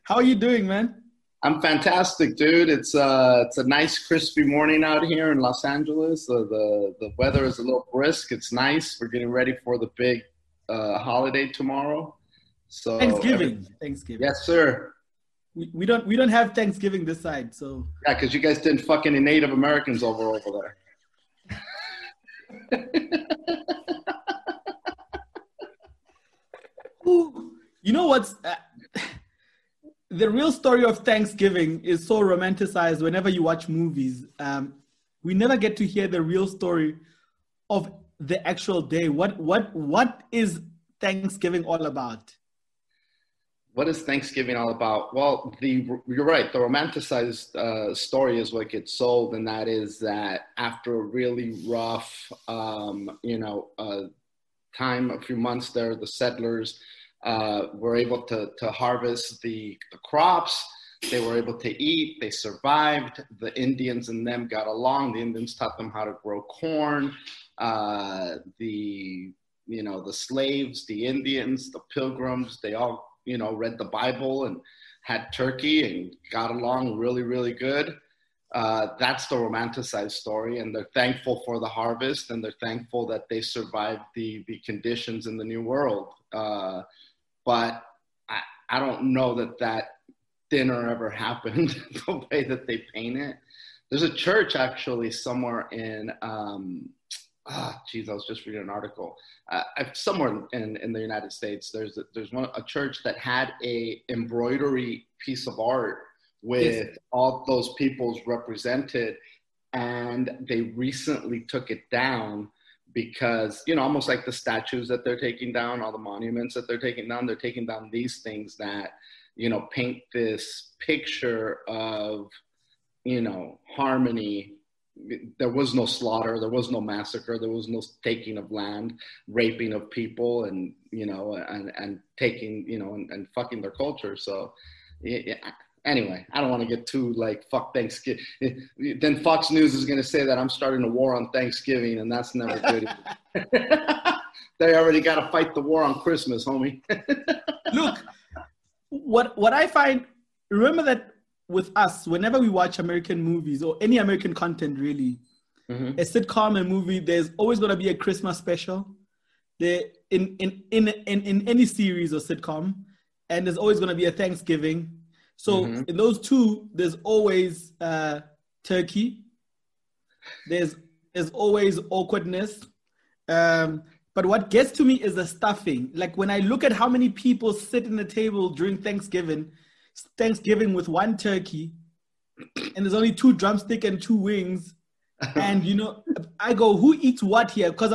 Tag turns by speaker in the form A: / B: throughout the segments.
A: How are you doing, man?
B: I'm fantastic, dude. It's a nice crispy morning out here in Los Angeles. The weather is a little brisk. It's nice. We're getting ready for the big holiday tomorrow. So
A: Thanksgiving. Thanksgiving.
B: yes, sir.
A: We don't have Thanksgiving this side, so
B: Yeah, because you guys didn't fuck any Native Americans over there.
A: Ooh, you know what's the real story of Thanksgiving is so romanticized whenever you watch movies. We never get to hear the real story of the actual day. What is Thanksgiving all about?
B: What is Thanksgiving all about? Well, you're right. The romanticized story is what gets sold, and that is that after a really rough, time, a few months there, the settlers were able to harvest the crops. They were able to eat. They survived. The Indians and them got along. The Indians taught them how to grow corn. The slaves, the Indians, the pilgrims, they all read the Bible and had turkey and got along really, really good. That's the romanticized story, and they're thankful for the harvest, and they're thankful that they survived the conditions in the New World. But I don't know that dinner ever happened the way that they paint it. There's a church actually somewhere in I was just reading an article. Somewhere in the United States, there's a church that had a embroidery piece of art with
A: Yes.
B: all those peoples represented, and they recently took it down because almost like the statues that they're taking down, all the monuments that they're taking down these things that paint this picture of harmony. There was no slaughter, there was no massacre, there was no taking of land, raping of people, and and taking and fucking their culture. So yeah, anyway, I don't want to get too like fuck Thanksgiving. Then Fox News is going to say that I'm starting a war on Thanksgiving, and that's never good. They already got to fight the war on Christmas, homie.
A: Look, what I find, remember that with us, whenever we watch American movies or any American content really,
B: Mm-hmm.
A: a sitcom, a movie, there's always going to be a Christmas special. There in any series or sitcom, and there's always going to be a Thanksgiving. So
B: Mm-hmm.
A: in those two, there's always turkey. There's always awkwardness. But what gets to me is the stuffing. Like when I look at how many people sit in the table during Thanksgiving with one turkey, and there's only two drumstick and two wings. And I go, who eats what here? Because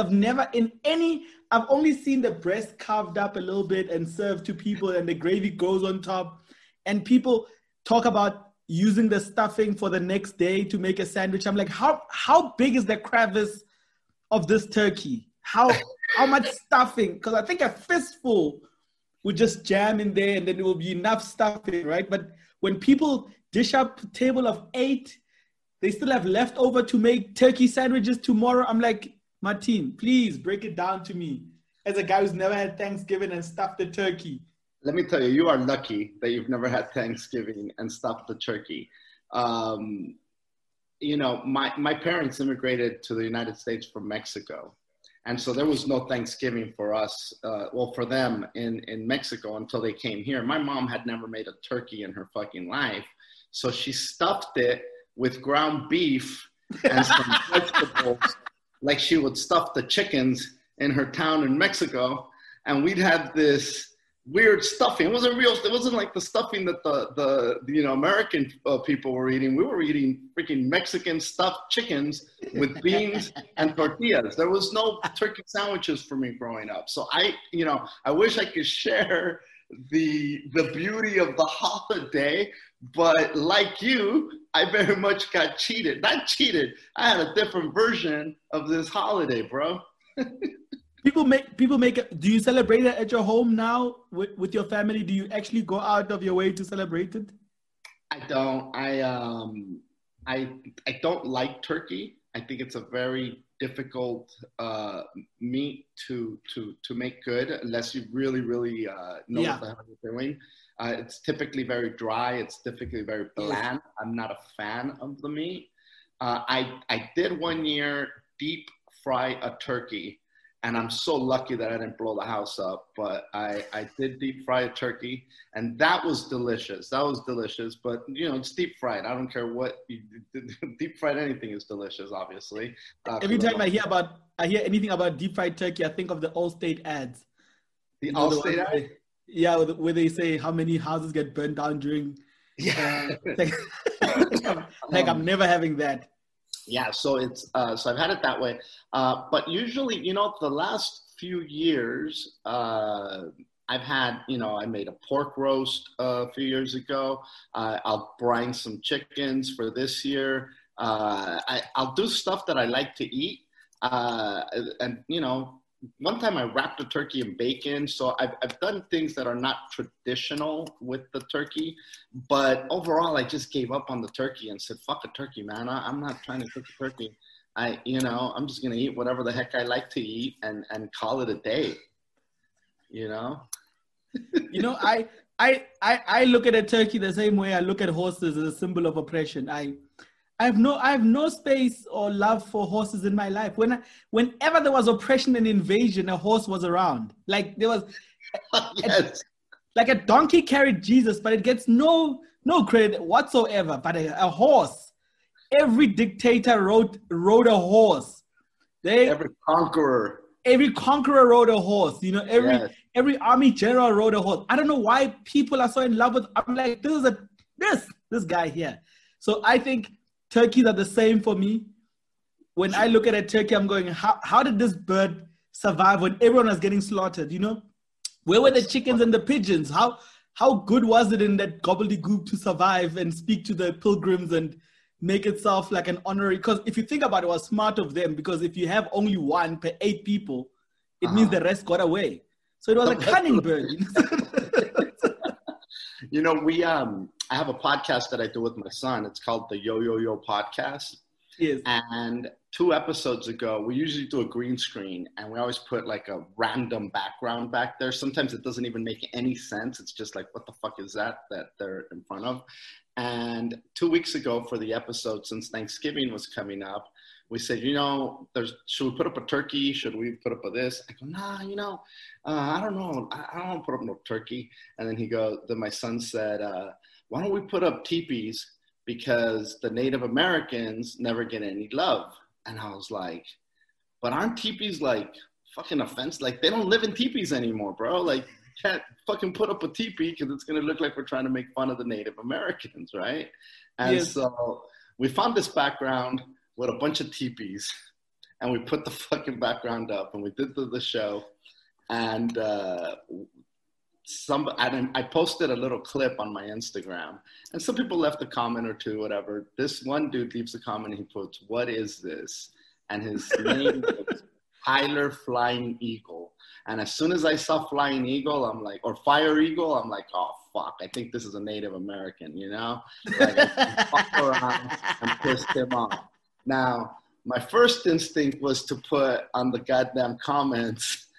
A: I've only seen the breast carved up a little bit and served to people, and the gravy goes on top. And people talk about using the stuffing for the next day to make a sandwich. I'm like, how big is the crevice of this turkey? How much stuffing? Because I think a fistful would just jam in there, and then it will be enough stuffing, right? But when people dish up a table of 8, they still have leftover to make turkey sandwiches tomorrow. I'm like, Martin, please break it down to me as a guy who's never had Thanksgiving and stuffed a turkey.
B: Let me tell you, you are lucky that you've never had Thanksgiving and stuffed the turkey. My parents immigrated to the United States from Mexico. And so there was no Thanksgiving for us, for them in Mexico until they came here. My mom had never made a turkey in her fucking life. So she stuffed it with ground beef and some vegetables, like she would stuff the chickens in her town in Mexico. And we'd had this weird stuffing. It wasn't real. It wasn't like the stuffing that the American people were eating. We were eating freaking Mexican stuffed chickens with beans and tortillas. There was no turkey sandwiches for me growing up. So I wish I could share the beauty of the holiday, but like you, I very much got cheated. Not cheated. I had a different version of this holiday, bro.
A: People make it. Do you celebrate it at your home now with your family? Do you actually go out of your way to celebrate it?
B: I don't. I don't like turkey. I think it's a very difficult meat to make good unless you really know what the hell you're doing. It's typically very dry. It's typically very bland. I'm not a fan of the meat. I did one year deep fry a turkey, and I'm so lucky that I didn't blow the house up, but I did deep fry a turkey, and that was delicious. But it's deep fried. I don't care what you deep fried, anything is delicious, obviously.
A: Every time I hear anything about deep fried turkey, I think of the Allstate ads.
B: The Allstate ad?
A: Yeah, where they say how many houses get burned down during. Yeah. I'm never having that.
B: Yeah, so it's so I've had it that way, but usually, the last few years, I've had, I made a pork roast a few years ago. I'll brine some chickens for this year. I'll do stuff that I like to eat, and one time I wrapped a turkey in bacon. So I've done things that are not traditional with the turkey, but overall I just gave up on the turkey and said, fuck a turkey, man. I'm not trying to cook a turkey. I'm just going to eat whatever the heck I like to eat and call it a day,
A: I look at a turkey the same way I look at horses as a symbol of oppression. I have no space or love for horses in my life. Whenever there was oppression and invasion, a horse was around. Like there was,
B: yes.
A: Like a donkey carried Jesus, but it gets no credit whatsoever. But a horse, every dictator rode a horse.
B: Every conqueror
A: rode a horse. Every army general rode a horse. I don't know why people are so in love with. I'm like, this guy here. So I think turkeys are the same for me. When I look at a turkey, I'm going, how did this bird survive when everyone was getting slaughtered? Where were the chickens and the pigeons? How good was it in that gobbledygook to survive and speak to the pilgrims and make itself like an honorary? Because if you think about it, it was smart of them, because if you have only one per 8 people, it means the rest got away. So it was a cunning bird.
B: I have a podcast that I do with my son. It's called the Yo Yo Yo Podcast.
A: Yes.
B: And 2 episodes ago, we usually do a green screen, and we always put like a random background back there. Sometimes it doesn't even make any sense. It's just like, what the fuck is that they're in front of? And 2 weeks ago for the episode, since Thanksgiving was coming up, we said, should we put up a turkey? Should we put up a this? I go, nah, I don't know. I don't want to put up no turkey. And then my son said, why don't we put up teepees, because the Native Americans never get any love. And I was like, but aren't teepees like fucking offensive? Like, they don't live in teepees anymore, bro. Like, you can't fucking put up a teepee because it's going to look like we're trying to make fun of the Native Americans, right? And so we found this background with a bunch of teepees, and we put the fucking background up, and we did the show. And I posted a little clip on my Instagram, and some people left a comment or two, whatever. This one dude leaves a comment, and he puts, "What is this?" And his name is Tyler Flying Eagle. And as soon as I saw Flying Eagle, I'm like, or Fire Eagle, I'm like, oh fuck, I think this is a Native American, Like, I fucked around and pissed him off. Now, my first instinct was to put on the goddamn comments,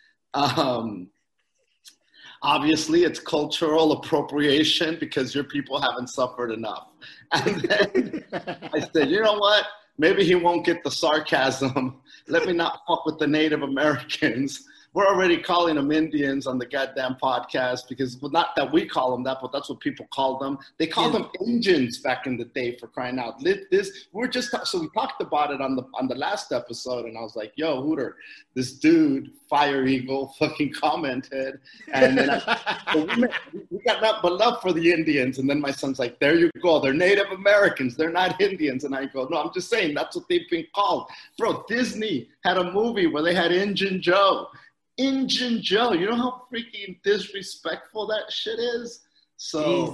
B: obviously, it's cultural appropriation because your people haven't suffered enough. And then I said, you know what? Maybe he won't get the sarcasm. Let me not fuck with the Native Americans. We're already calling them Indians on the goddamn podcast because, well, not that we call them that, but that's what people call them. They called them Indians back in the day, for crying out. So we talked about it on the last episode, and I was like, yo, Hooter, this dude, Fire Eagle, fucking commented. And then we got that but love for the Indians. And then my son's like, there you go. They're Native Americans. They're not Indians. And I go, no, I'm just saying that's what they've been called. Bro, Disney had a movie where they had Injun Joe. Injun Joe, you know how freaking disrespectful that shit is? So,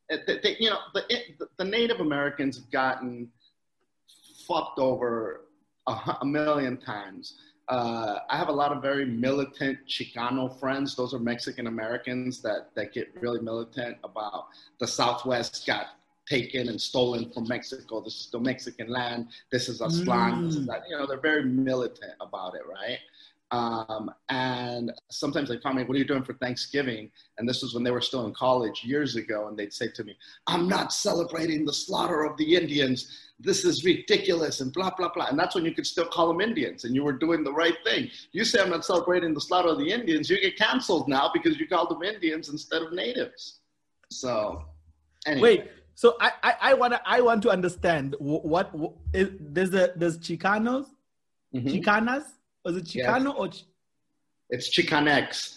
B: the Native Americans have gotten fucked over a million times. I have a lot of very militant Chicano friends. Those are Mexican Americans that get really militant about the Southwest got taken and stolen from Mexico. This is the Mexican land. This is Aztlan. This is that. You know, they're very militant about it, right? And sometimes they call me, what are you doing for Thanksgiving? And this was when they were still in college years ago. And they'd say to me, I'm not celebrating the slaughter of the Indians. This is ridiculous and blah, blah, blah. And that's when you could still call them Indians and you were doing the right thing. You say I'm not celebrating the slaughter of the Indians, you get canceled now because you called them Indians instead of natives. So anyway.
A: Wait, so I want to understand there's Chicanos, Chicanas? Was it Chicano or
B: it's Chicanx?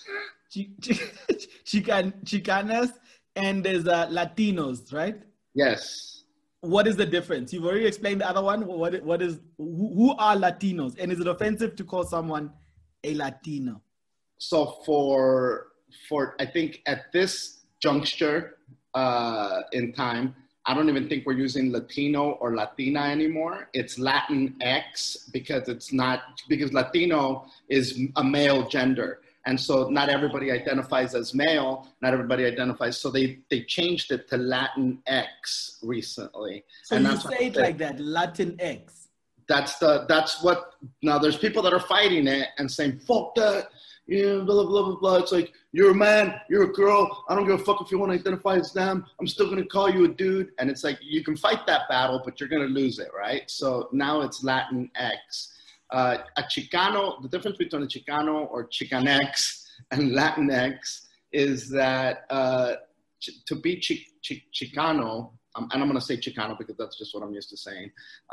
A: Chicanas, and there's Latinos, right?
B: Yes.
A: What is the difference? You've already explained the other one. Who are Latinos, and is it offensive to call someone a Latino?
B: So for I think at this juncture in time, I don't even think we're using Latino or Latina anymore. It's Latinx because Latino is a male gender. And so not everybody identifies as male, not everybody identifies. So they changed it to Latinx recently.
A: So and you say it like that, Latinx.
B: That's what, now there's people that are fighting it and saying, fuck that. Yeah, blah, blah, blah, blah. It's like, you're a man, you're a girl. I don't give a fuck if you want to identify as them. I'm still going to call you a dude. And it's like, you can fight that battle, but you're going to lose it, right? So now it's Latinx. A Chicano, the difference between a Chicano or Chicanx and Latinx is that to be Chicano, and I'm going to say Chicano because that's just what I'm used to saying,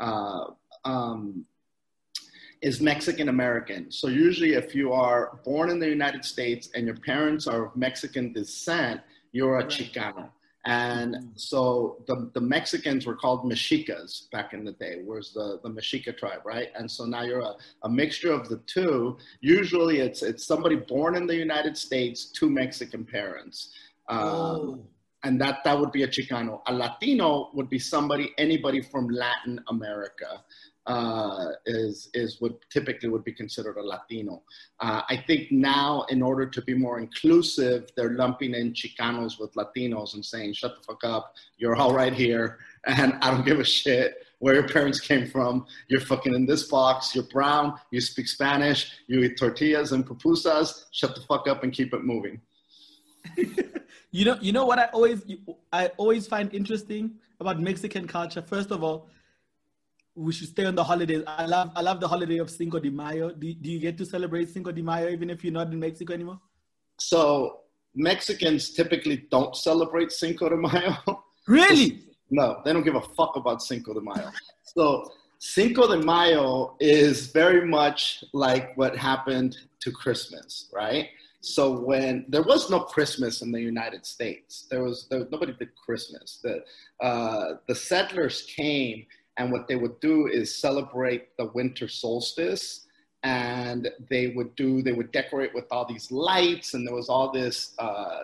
B: is Mexican American. So usually if you are born in the United States and your parents are of Mexican descent, you're a Chicano. And so the Mexicans were called Mexicas back in the day, whereas the Mexica tribe, right? And so now you're a mixture of the two. Usually it's somebody born in the United States to Mexican parents. And that would be a Chicano. A Latino would be anybody from Latin America. Is what typically would be considered a Latino. I think now, in order to be more inclusive, they're lumping in Chicanos with Latinos and saying, shut the fuck up, you're all right here, and I don't give a shit where your parents came from. You're fucking in this box, you're brown, you speak Spanish, you eat tortillas and pupusas, shut the fuck up and keep it moving.
A: You know what I always find interesting about Mexican culture? First of all, we should stay on the holidays. I love the holiday of Cinco de Mayo. Do you get to celebrate Cinco de Mayo even if you're not in Mexico anymore?
B: So Mexicans typically don't celebrate Cinco de Mayo.
A: Really?
B: No, they don't give a fuck about Cinco de Mayo. So Cinco de Mayo is very much like what happened to Christmas, right? So when there was no Christmas in the United States, there was nobody did Christmas. The settlers came. And what they would do is celebrate the winter solstice, and they would decorate with all these lights, and there was all this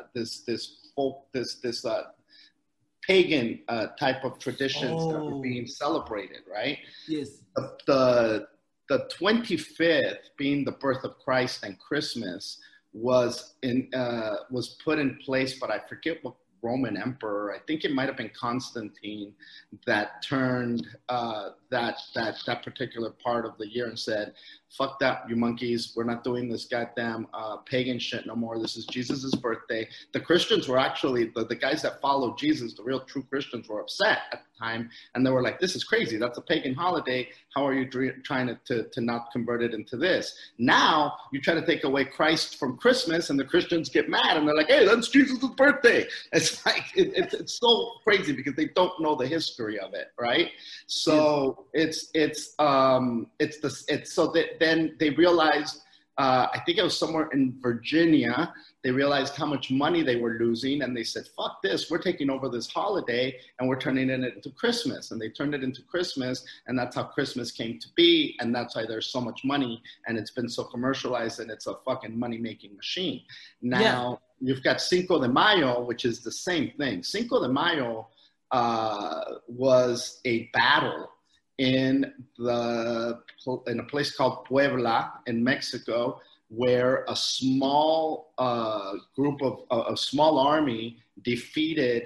B: pagan type of traditions that were being celebrated, right?
A: Yes.
B: The 25th, being the birth of Christ and Christmas, was put in place, but I forget what Roman emperor, I think it might have been Constantine, that turned that particular part of the year and said, fuck that, you monkeys, we're not doing this goddamn pagan shit no more. This is Jesus's birthday. The Christians were actually, the guys that followed Jesus, the real true Christians, were upset at the time, and they were like, this is crazy, that's a pagan holiday, how are you trying to not convert it into this? Now, you try to take away Christ from Christmas, and the Christians get mad, and they're like, hey, that's Jesus' birthday. It's like, it's so crazy because they don't know the history of it, right? So then they realized, I think it was somewhere in Virginia, they realized how much money they were losing, and they said, fuck this, we're taking over this holiday and we're turning it into Christmas. And they turned it into Christmas, and that's how Christmas came to be, and that's why there's so much money, and it's been so commercialized, and it's a fucking money-making machine. Now, you've got Cinco de Mayo, which is the same thing. Cinco de Mayo was a battle in a place called Puebla in Mexico, where a small group of a small army defeated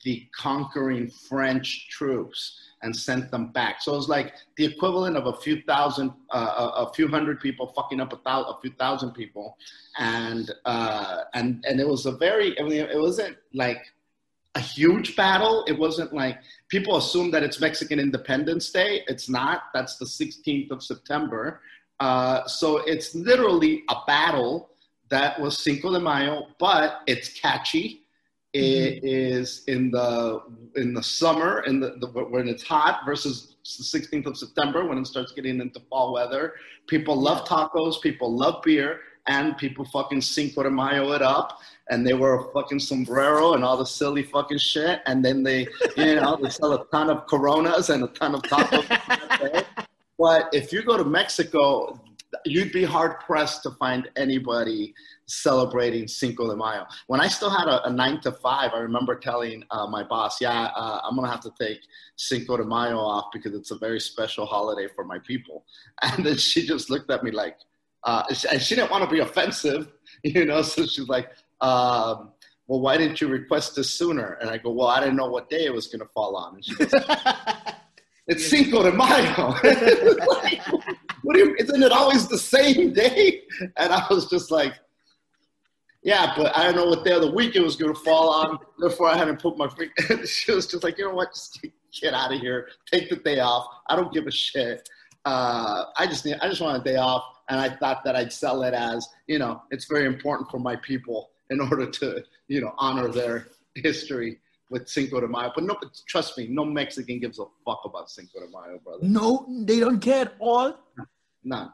B: the conquering French troops and sent them back. So it was like the equivalent of a few hundred people fucking up a few thousand people, and it was it wasn't like a huge battle. It wasn't like people assume that it's Mexican Independence Day. It's not. That's the 16th of September. So it's literally a battle that was Cinco de Mayo, but it's catchy. It is in the summer, when it's hot, versus the 16th of September when it starts getting into fall weather. People love tacos, people love beer, and people fucking Cinco de Mayo it up. And they wear a fucking sombrero and all the silly fucking shit. And then they sell a ton of Coronas and a ton of tacos. But if you go to Mexico, you'd be hard pressed to find anybody celebrating Cinco de Mayo. When I still had a 9 to 5, I remember telling my boss, I'm going to have to take Cinco de Mayo off because it's a very special holiday for my people. And then she just looked at me like, and she didn't want to be offensive, so she's like, well, why didn't you request this sooner? And I go, well, I didn't know what day it was going to fall on. And she goes, it's Cinco de Mayo. Like, isn't it always the same day? And I was just like, yeah, but I don't know what day of the week it was going to fall on. Therefore, I hadn't put my freak. She was just like, you know what? Just get out of here. Take the day off. I don't give a shit. I just want a day off. And I thought that I'd sell it as, it's very important for my people in order to, honor their history with Cinco de Mayo. But trust me, no Mexican gives a fuck about Cinco de Mayo, brother.
A: No, they don't care at all?
B: None.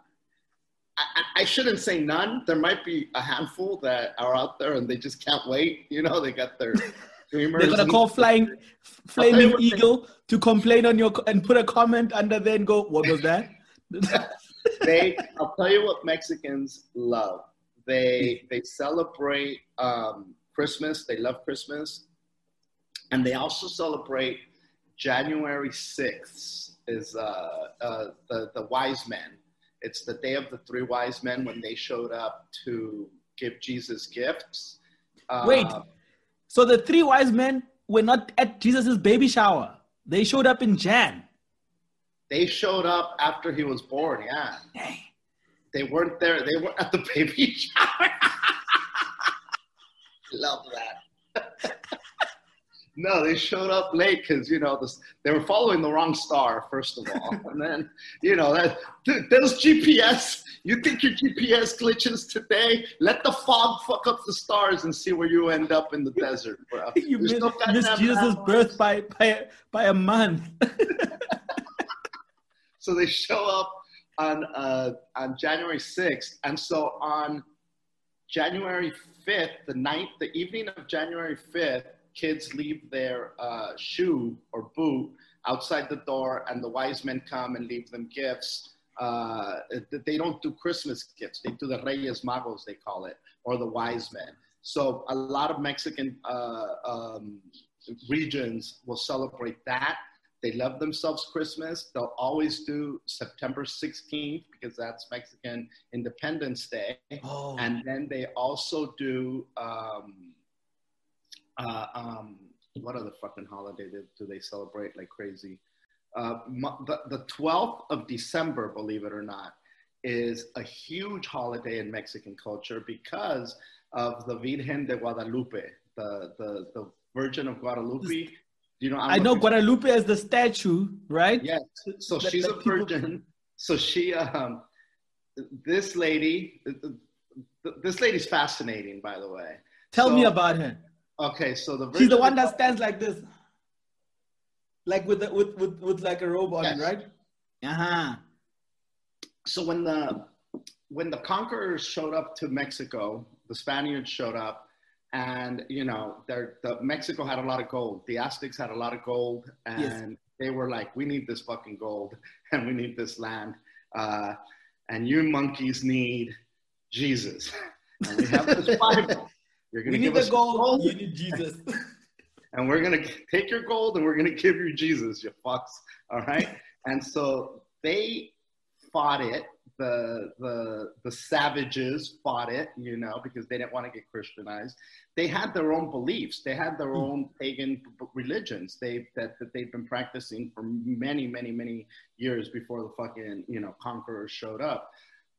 B: I shouldn't say none. There might be a handful that are out there and they just can't wait. They got their dreamers.
A: They're going to call Flaming Eagle to complain on and put a comment under there and go, what was that?
B: I'll tell you what Mexicans love. They celebrate Christmas. They love Christmas. And they also celebrate January 6th is the wise men. It's the day of the three wise men when they showed up to give Jesus gifts.
A: Wait, so the three wise men were not at Jesus' baby shower. They showed up in Jan.
B: They showed up after he was born, yeah.
A: Dang.
B: They weren't there. They weren't at the baby shower. Love that. No, they showed up late because, they were following the wrong star, first of all. And then, those GPS, you think your GPS glitches today? Let the fog fuck up the stars and see where you end up in the desert, bro.
A: You missed Jesus' birth by a month.
B: So they show up on January 6th. And so on January 5th, the evening of January 5th, kids leave their shoe or boot outside the door, and the wise men come and leave them gifts. They don't do Christmas gifts. They do the Reyes Magos, they call it, or the wise men. So a lot of Mexican regions will celebrate that. They love themselves Christmas. They'll always do September 16th because that's Mexican Independence Day. Oh. And then they also do, what other fucking holiday do they celebrate like crazy? The 12th of December, believe it or not, is a huge holiday in Mexican culture because of the Virgen de Guadalupe, the Virgin of Guadalupe.
A: I know Guadalupe as the statue, right?
B: Yes. So she's a virgin. So she, this lady's fascinating, by the way.
A: Tell me about her.
B: Okay, so
A: she's the one that stands like this, like with like a robe on, yes. Right? Uh-huh.
B: So when the conquerors showed up to Mexico, the Spaniards showed up. And, Mexico had a lot of gold. The Aztecs had a lot of gold. And yes. They were like, we need this fucking gold. And we need this land. And you monkeys need Jesus. And we have this Bible. You're gonna give us gold.
A: You need Jesus.
B: And we're going to take your gold and we're going to give you Jesus, you fucks. All right? And so they fought it. the savages fought it, you know, because they didn't want to get Christianized. They had their own beliefs. They had their own pagan religions that they've been practicing for many, many, many years before the fucking, you know, conquerors showed up.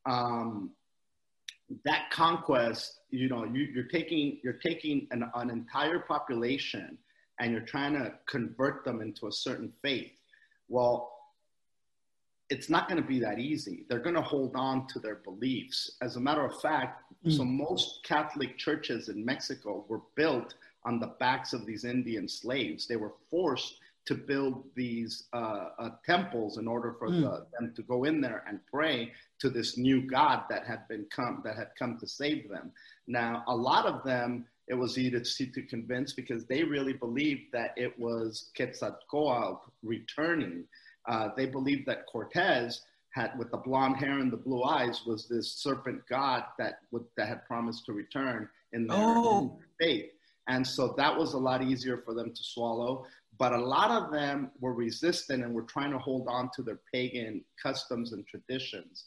B: That conquest, you know, you're taking an entire population and you're trying to convert them into a certain faith. Well, it's not going to be that easy. They're going to hold on to their beliefs. As a matter of fact, so most Catholic churches in Mexico were built on the backs of these Indian slaves. They were forced to build these temples in order for them to go in there and pray to this new God that had come to save them. Now, a lot of them, it was easy to convince because they really believed that it was Quetzalcoatl returning. They believed that Cortez had, with the blonde hair and the blue eyes, was this serpent god that had promised to return in their faith. And so that was a lot easier for them to swallow. But a lot of them were resistant and were trying to hold on to their pagan customs and traditions.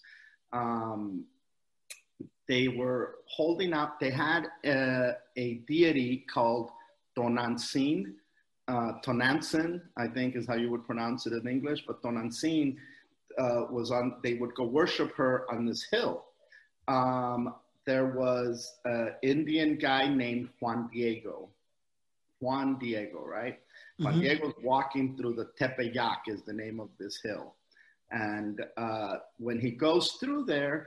B: They were holding up. They had a deity called Tonantzin. Tonantzin, I think is how you would pronounce it in English, but Tonantzin they would go worship her on this hill. There was an Indian guy named Juan Diego, right? Juan Diego's walking through the Tepeyac is the name of this hill. And when he goes through there,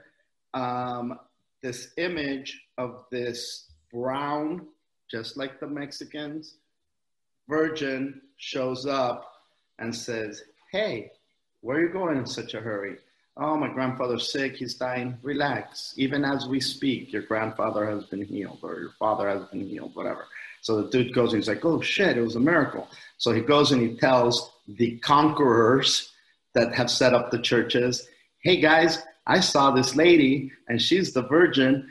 B: this image of this brown, just like the Mexicans, virgin shows up and says, "Hey, where are you going in such a hurry?" "Oh, my grandfather's sick, he's dying." "Relax, even as we speak, your grandfather has been healed, or your father has been healed," whatever. So the dude goes and he's like, "Oh shit, it was a miracle." So he goes and he tells the conquerors that have set up the churches, "Hey guys, I saw this lady and she's the virgin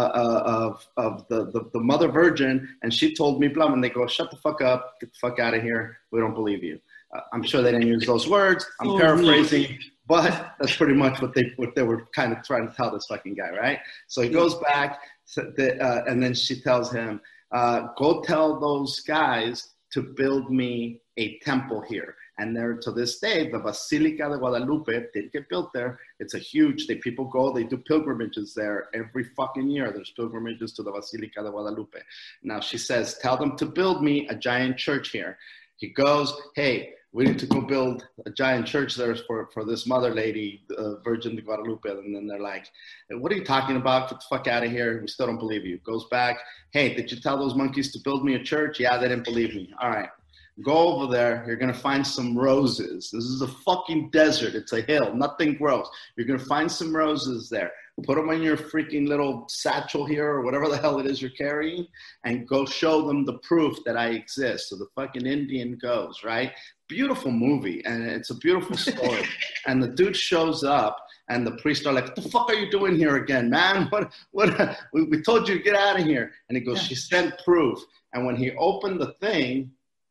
B: of the mother virgin, and she told me blah," and they go, "Shut the fuck up, get the fuck out of here, we don't believe you." I'm sure they didn't use those words, I'm paraphrasing, but that's pretty much what they were kind of trying to tell this fucking guy, right? So he goes back and then she tells him, "Go tell those guys to build me a temple here." And there, to this day, the Basilica de Guadalupe did get built there. It's a huge, people go, they do pilgrimages there every fucking year. There's pilgrimages to the Basilica de Guadalupe. Now she says, "Tell them to build me a giant church here." He goes, "Hey, we need to go build a giant church there for this mother lady, Virgin de Guadalupe." And then they're like, "What are you talking about? Get the fuck out of here. We still don't believe you." Goes back, "Hey, did you tell those monkeys to build me a church?" "Yeah, they didn't believe me." "All right. Go over there. You're going to find some roses. This is a fucking desert. It's a hill. Nothing grows. You're going to find some roses there. Put them in your freaking little satchel here or whatever the hell it is you're carrying, and go show them the proof that I exist." So the fucking Indian goes, right? Beautiful movie. And it's a beautiful story. And the dude shows up and the priests are like, "What the fuck are you doing here again, man? What? We told you to get out of here." And he goes, "She sent proof." And when he opened the thing,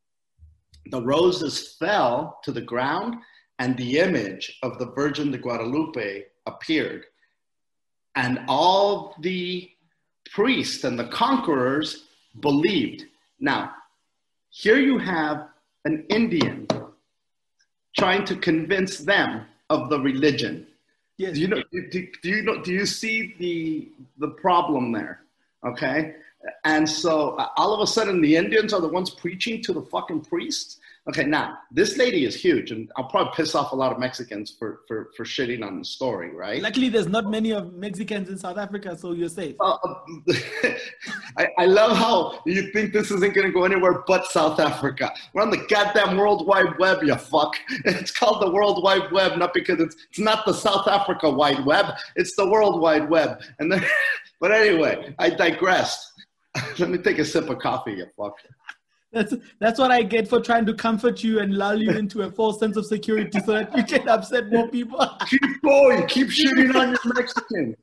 B: the roses fell to the ground and the image of the Virgin de Guadalupe appeared. And all the priests and the conquerors believed. Now, here you have an Indian trying to convince them of the religion.
A: Yes.
B: Do you see the problem there? Okay. And so all of a sudden the Indians are the ones preaching to the fucking priests. Okay, now this lady is huge, and I'll probably piss off a lot of Mexicans for shitting on the story, right?
A: Luckily, there's not many of Mexicans in South Africa, so you're safe.
B: I love how you think this isn't going to go anywhere but South Africa. We're on the goddamn World Wide Web, you fuck. It's called the World Wide Web, not because it's not the South Africa Wide Web. It's the World Wide Web. But anyway, I digressed. Let me take a sip of coffee, you fuck.
A: That's what I get for trying to comfort you and lull you into a false sense of security so that you can upset more people.
B: Keep going. Keep shooting on your Mexican.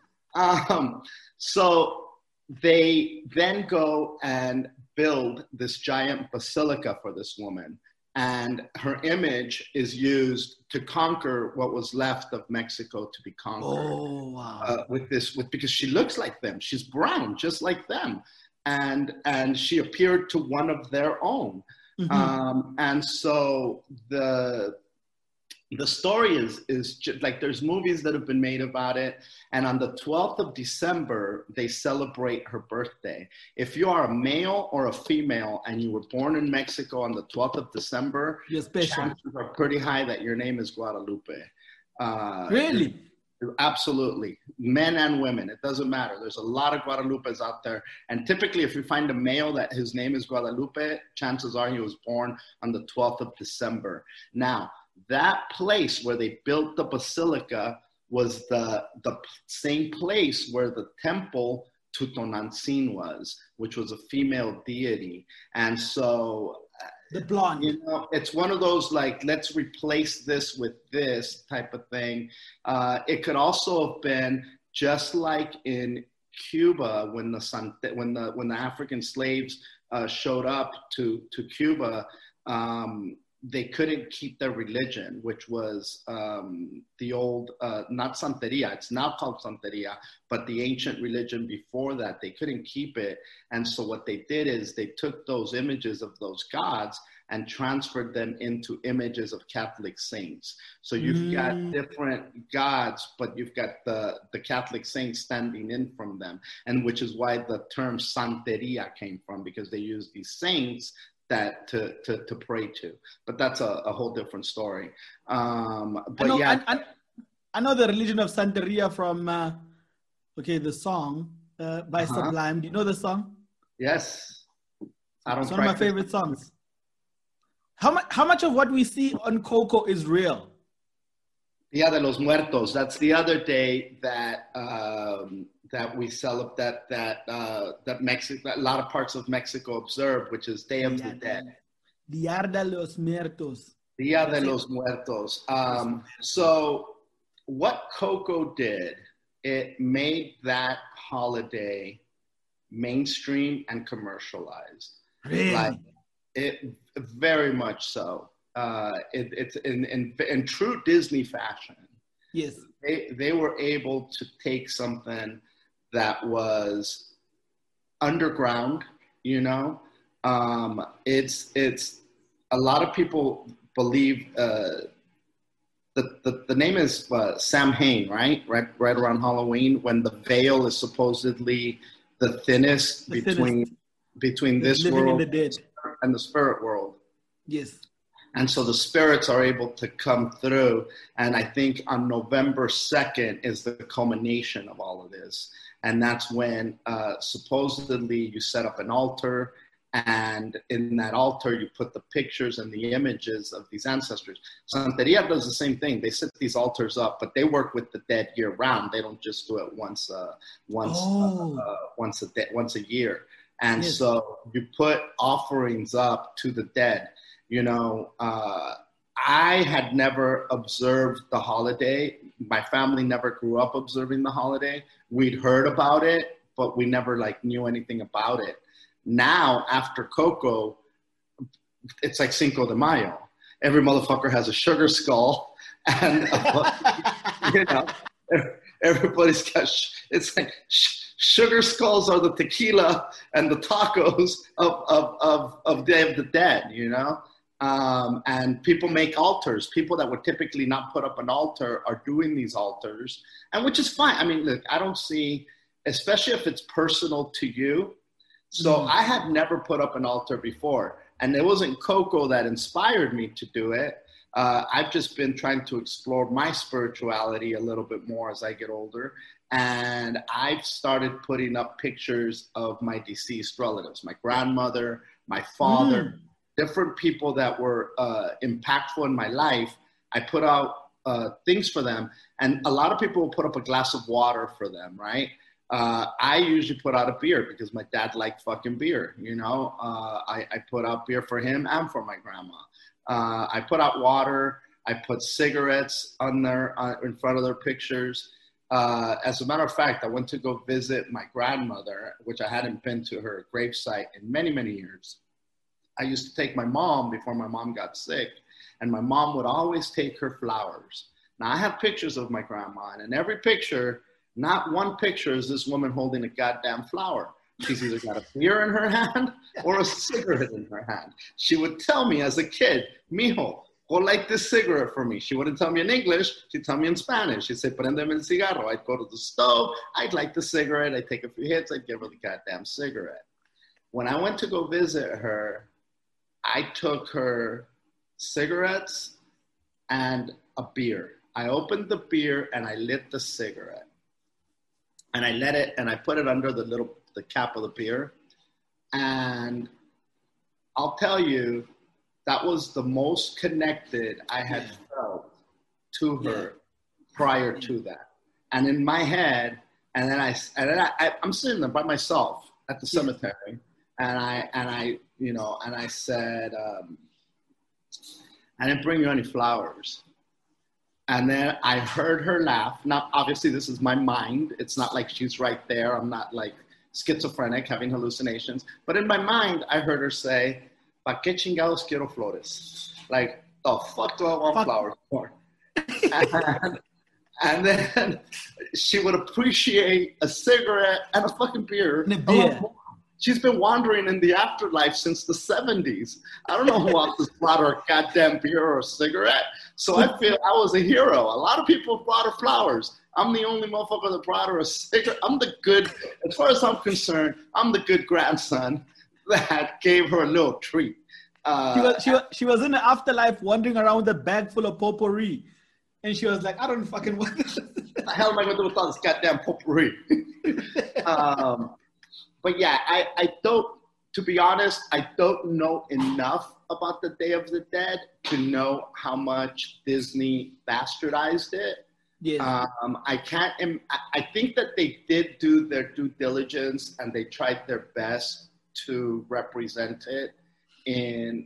B: So they then go and build this giant basilica for this woman. and her image is used to conquer what was left of Mexico to be conquered.
A: Oh, wow.
B: Because she looks like them. She's brown, just like them. And she appeared to one of their own. Mm-hmm. And so the story is just, like, there's movies that have been made about it. And on the 12th of December, they celebrate her birthday. If you are a male or a female and you were born in Mexico on the 12th of December, chances are pretty high that your name is Guadalupe.
A: Really?
B: Absolutely. Men and women. It doesn't matter. There's a lot of Guadalupes out there. And typically, if you find a male that his name is Guadalupe, chances are he was born on the 12th of December. Now, that place where they built the basilica was the same place where the temple to Tonantzin was, which was a female deity. And so,
A: the blonde,
B: you know, it's one of those, like, let's replace this with this type of thing. It could also have been just like in Cuba when the African slaves showed up to Cuba. They couldn't keep their religion, which was the old, not Santeria, it's now called Santeria, but the ancient religion before that, they couldn't keep it. And so what they did is they took those images of those gods and transferred them into images of Catholic saints. So you've got different gods, but you've got the Catholic saints standing in from them. And which is why the term Santeria came from, because they used these saints that to pray to, but that's a whole different story. But
A: I know the religion of Santeria from the song by Sublime. Do you know the song?
B: Yes,
A: It's one of my favorite songs. How much of what we see on Coco is real?
B: Dia de los Muertos. That's the other day that that we celebrate that Mexico, a lot of parts of Mexico observe, which is Day of the Dead.
A: Dia de los Muertos.
B: Dia de los Muertos. So what Coco did, it made that holiday mainstream and commercialized.
A: Really?
B: Like, it very much so. It's in true Disney fashion.
A: Yes.
B: They were able to take something that was underground, you know. It's a lot of people believe the name is Samhain, right around Halloween, when the veil is supposedly the thinnest between this world and the spirit world.
A: Yes.
B: And so the spirits are able to come through. And I think on November 2nd is the culmination of all of this. And that's when supposedly you set up an altar. And in that altar, you put the pictures and the images of these ancestors. Santeria does the same thing. They set these altars up, but they work with the dead year round. They don't just do it once a year. And yes. So you put offerings up to the dead. You know, I had never observed the holiday. My family never grew up observing the holiday. We'd heard about it, but we never knew anything about it. Now, after Coco, it's like Cinco de Mayo. Every motherfucker has a sugar skull, and you know, everybody's got. It's like sugar skulls are the tequila and the tacos of Day of the Dead. You know. And people make altars. People that would typically not put up an altar are doing these altars, and which is fine. I mean, look, I don't see, especially if it's personal to you. So I had never put up an altar before, and it wasn't Coco that inspired me to do it. I've just been trying to explore my spirituality a little bit more as I get older, and I've started putting up pictures of my deceased relatives, my grandmother, my father. Different people that were impactful in my life. I put out things for them, and a lot of people will put up a glass of water for them, right? I usually put out a beer because my dad liked fucking beer, you know? I put out beer for him and for my grandma. I put out water. I put cigarettes on there in front of their pictures. As a matter of fact, I went to go visit my grandmother, which I hadn't been to her gravesite in many, many years. I used to take my mom before my mom got sick, and my mom would always take her flowers. Now I have pictures of my grandma, and in every picture, not one picture is this woman holding a goddamn flower. She's either got a beer in her hand or a cigarette in her hand. She would tell me as a kid, mijo, go light this cigarette for me. She wouldn't tell me in English. She'd tell me in Spanish. She'd say, prendeme el cigarro. I'd go to the stove. I'd light the cigarette. I'd take a few hits. I'd give her the goddamn cigarette. When I went to go visit her, I took her cigarettes and a beer. I opened the beer and I lit the cigarette. And I let it, and I put it under the cap of the beer. And I'll tell you, that was the most connected I had felt to her prior to that. And in my head, and then I'm sitting there by myself at the cemetery, and I said, I didn't bring you any flowers. And then I heard her laugh. Now, obviously, this is my mind. It's not like she's right there. I'm not like schizophrenic, having hallucinations. But in my mind, I heard her say, ¿Pa qué chingados quiero flores? Like, the fuck do I want flowers for? And then she would appreciate a cigarette and a fucking beer.
A: And a beer.
B: She's been wandering in the afterlife since the 70s. I don't know who else has brought her a goddamn beer or a cigarette. So I feel I was a hero. A lot of people brought her flowers. I'm the only motherfucker that brought her a cigarette. I'm the good, as far as I'm concerned, I'm the good grandson that gave her a little treat.
A: She was in the afterlife wandering around with a bag full of potpourri. And she was like, I don't fucking want this.
B: What the hell am I going to do with all this goddamn potpourri? But yeah, I don't, to be honest, I don't know enough about the Day of the Dead to know how much Disney bastardized it.
A: Yeah.
B: I think that they did do their due diligence and they tried their best to represent it in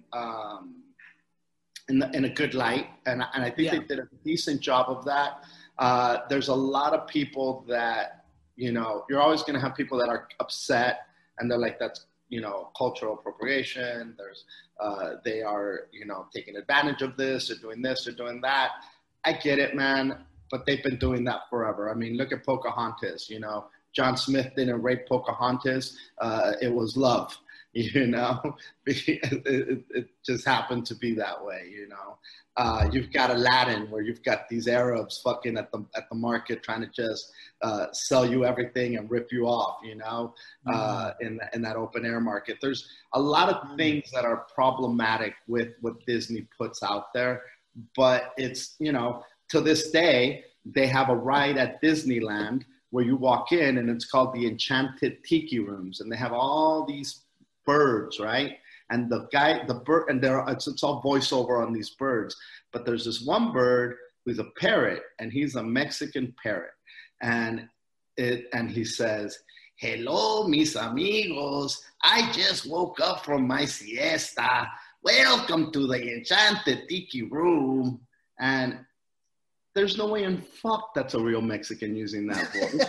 B: a good light. And I think they did a decent job of that. There's a lot of people that, you know, you're always going to have people that are upset and they're like, that's, you know, cultural appropriation. They are, you know, taking advantage of this or doing this or doing that. I get it, man. But they've been doing that forever. I mean, look at Pocahontas, you know. John Smith didn't rape Pocahontas. It was love, you know. It just happened to be that way, you know. You've got Aladdin, where you've got these Arabs fucking at the market trying to just sell you everything and rip you off, you know, in that open air market. There's a lot of things that are problematic with what Disney puts out there, but it's, you know, to this day, they have a ride at Disneyland where you walk in and it's called the Enchanted Tiki Rooms, and they have all these birds, right? And the bird, and it's all voiceover on these birds. But there's this one bird who's a parrot, and he's a Mexican parrot. And he says, "Hello, mis amigos. I just woke up from my siesta. Welcome to the Enchanted Tiki Room." And there's no way in fuck that's a real Mexican using that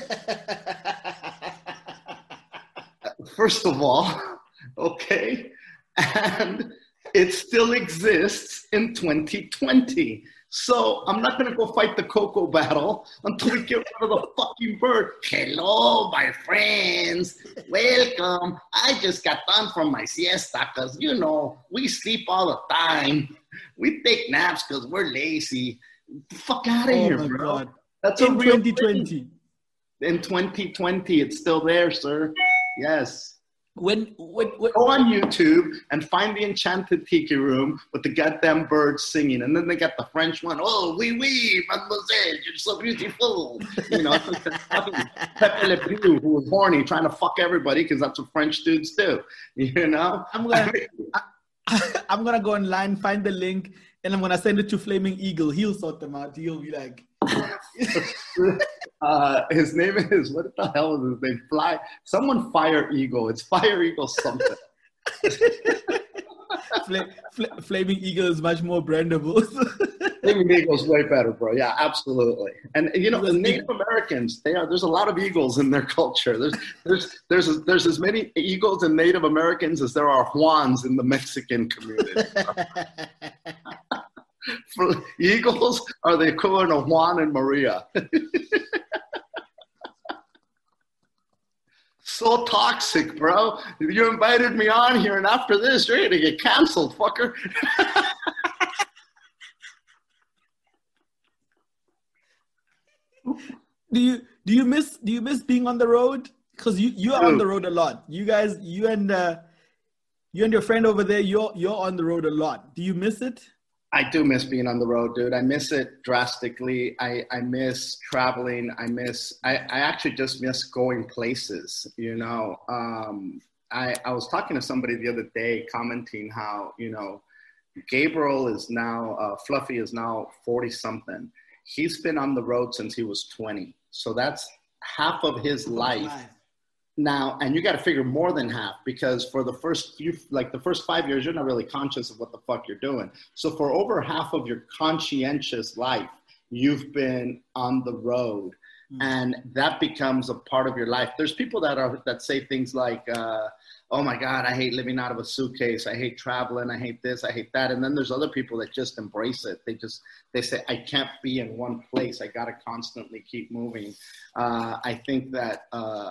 B: voice. First of all, okay? And it still exists in 2020. So I'm not going to go fight the cocoa battle until we get rid of the fucking bird. Hello, my friends. Welcome. I just got done from my siesta because, you know, we sleep all the time. We take naps because we're lazy. Fuck out of here, bro. God.
A: That's in 2020.
B: Thing. In 2020, it's still there, sir. Yes.
A: When
B: Go on YouTube and find the Enchanted Tiki Room with the goddamn birds singing, and then they got the French one. Oh, oui, oui, mademoiselle, you're so beautiful. You know, Pepe Le Pew, who was horny, trying to fuck everybody because that's what French dudes do. You know.
A: I'm gonna go online, find the link, and I'm gonna send it to Flaming Eagle. He'll sort them out. He'll be like.
B: His name is, what the hell is his name? Someone Fire Eagle. It's Fire Eagle something.
A: Flaming Eagle is much more brandable.
B: Flaming Eagle's way better, bro. Yeah, absolutely. And you know,
A: Because
B: Native Americans, there's a lot of eagles in their culture. There's as many eagles in Native Americans as there are Juans in the Mexican community. Eagles are the equivalent of Juan and Maria. So toxic, bro. You invited me on here, and after this, you're gonna get canceled, fucker.
A: Do you miss being on the road? Because you are on the road a lot. You guys, you and your friend over there, you're on the road a lot. Do you miss it?
B: I do miss being on the road, dude. I miss it drastically. I miss traveling. I actually just miss going places, you know. I was talking to somebody the other day commenting how, you know, Gabriel is now, Fluffy is now 40 something. He's been on the road since he was 20. So that's half of his life. Now, and you got to figure more than half, because for the first 5 years, you're not really conscious of what the fuck you're doing. So for over half of your conscientious life, you've been on the road, and that becomes a part of your life. There's people that say things like, oh my God, I hate living out of a suitcase. I hate traveling. I hate this. I hate that. And then there's other people that just embrace it. They say, I can't be in one place. I got to constantly keep moving. I think that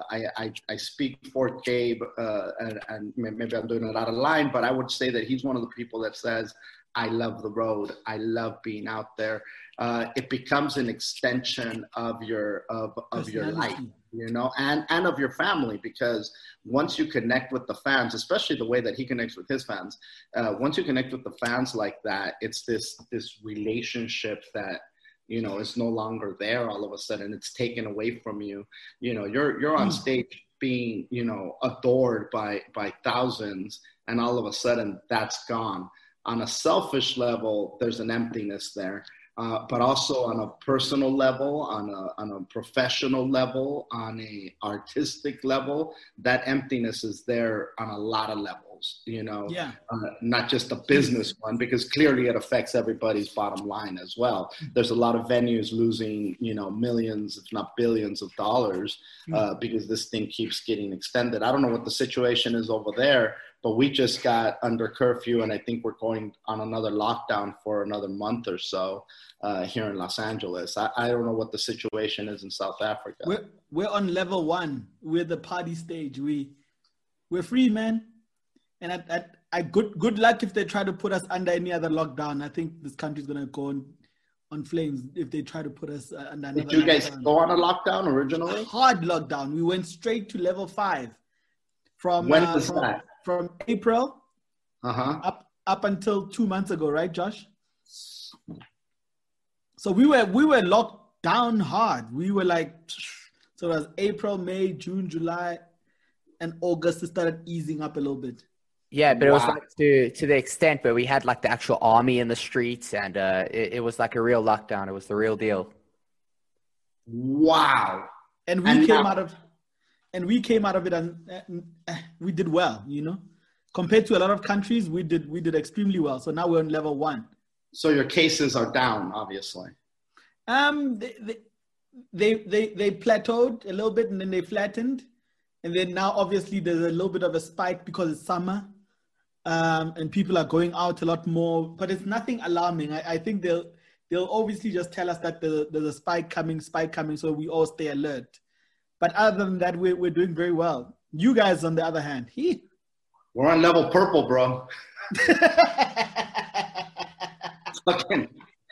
B: I speak for Gabe, and maybe I'm doing it out of line, but I would say that he's one of the people that says, I love the road. I love being out there. It becomes an extension of your life, you know, and of your family, because once you connect with the fans, especially the way that he connects with his fans, once you connect with the fans like that, it's this relationship that, you know, is no longer there all of a sudden. It's taken away from you. You know, you're on stage being, you know, adored by thousands, and all of a sudden that's gone. On a selfish level, there's an emptiness there. But also on a personal level, on a professional level, on a artistic level, that emptiness is there on a lot of levels, you know, not just a business one, because clearly it affects everybody's bottom line as well. There's a lot of venues losing, you know, millions, if not billions of dollars, because this thing keeps getting extended. I don't know what the situation is over there, but we just got under curfew, and I think we're going on another lockdown for another month or so here in Los Angeles. I don't know what the situation is in South Africa.
A: We're on level 1. We're the party stage. We're free, man. And I good luck if they try to put us under any other lockdown. I think this country's gonna go on flames if they try to put us under another.
B: Did you guys go on a lockdown originally?
A: A hard lockdown. We went straight to level 5. From
B: when was that?
A: From April up until 2 months ago, right, Josh? So we were locked down hard. We were like, so it was April, May, June, July, and August it started easing up a little bit.
C: Yeah, but it was like to the extent where we had like the actual army in the streets, and it was like a real lockdown. It was the real deal.
B: Wow.
A: And we came out of it and we did well, you know. Compared to a lot of countries, we did extremely well. So now we're on level 1.
B: So your cases are down, obviously.
A: They plateaued a little bit, and then they flattened, and then now obviously there's a little bit of a spike because it's summer, and people are going out a lot more. But it's nothing alarming. I think they'll obviously just tell us that there's a spike coming, so we all stay alert. But other than that, we're doing very well. You guys, on the other hand,
B: we're on level purple, bro. fucking.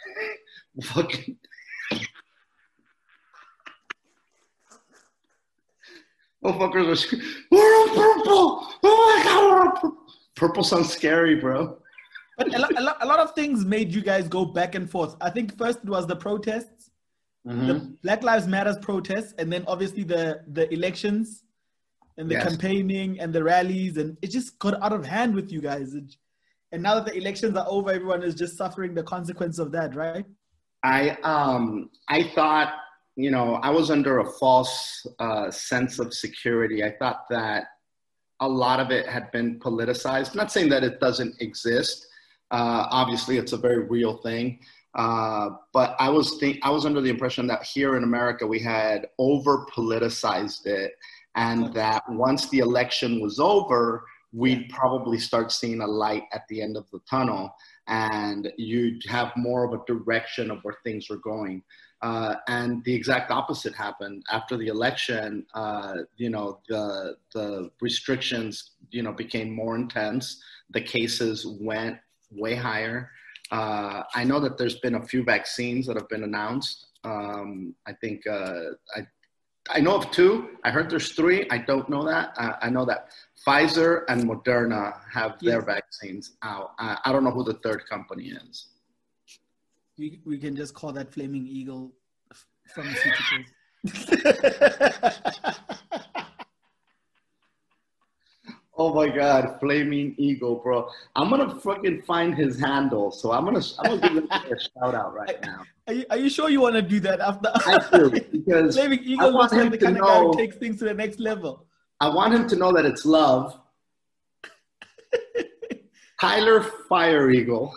B: Motherfuckers are. We're on purple. Oh my God, we're on purple. Purple sounds scary, bro.
A: But a lot of things made you guys go back and forth. I think first it was the protests. The Black Lives Matter protests, and then obviously the elections and the campaigning and the rallies, and it just got out of hand with you guys. And now that the elections are over, everyone is just suffering the consequence of that, right?
B: I thought, you know, I was under a false sense of security. I thought that a lot of it had been politicized. Not saying that it doesn't exist. Obviously, it's a very real thing. But I was under the impression that here in America we had over politicized it, and that once the election was over, we'd probably start seeing a light at the end of the tunnel, and you'd have more of a direction of where things were going. And the exact opposite happened after the election. The restrictions, became more intense. The cases went way higher. I know that there's been a few vaccines that have been announced. I think I know of 2. I heard there's 3. I don't know that. I know that Pfizer and Moderna have their vaccines out. I don't know who the third company is.
A: We can just call that Flaming Eagle Pharmaceuticals.
B: Oh my God, Flaming Eagle, bro! I'm gonna fucking find his handle, so I'm gonna give him a shout out right now.
A: Are you sure you want to do that after?
B: I do, because
A: Flaming Eagle looks like the kind of guy who takes things to the next level.
B: I want him to know that it's love. Tyler Fire Eagle.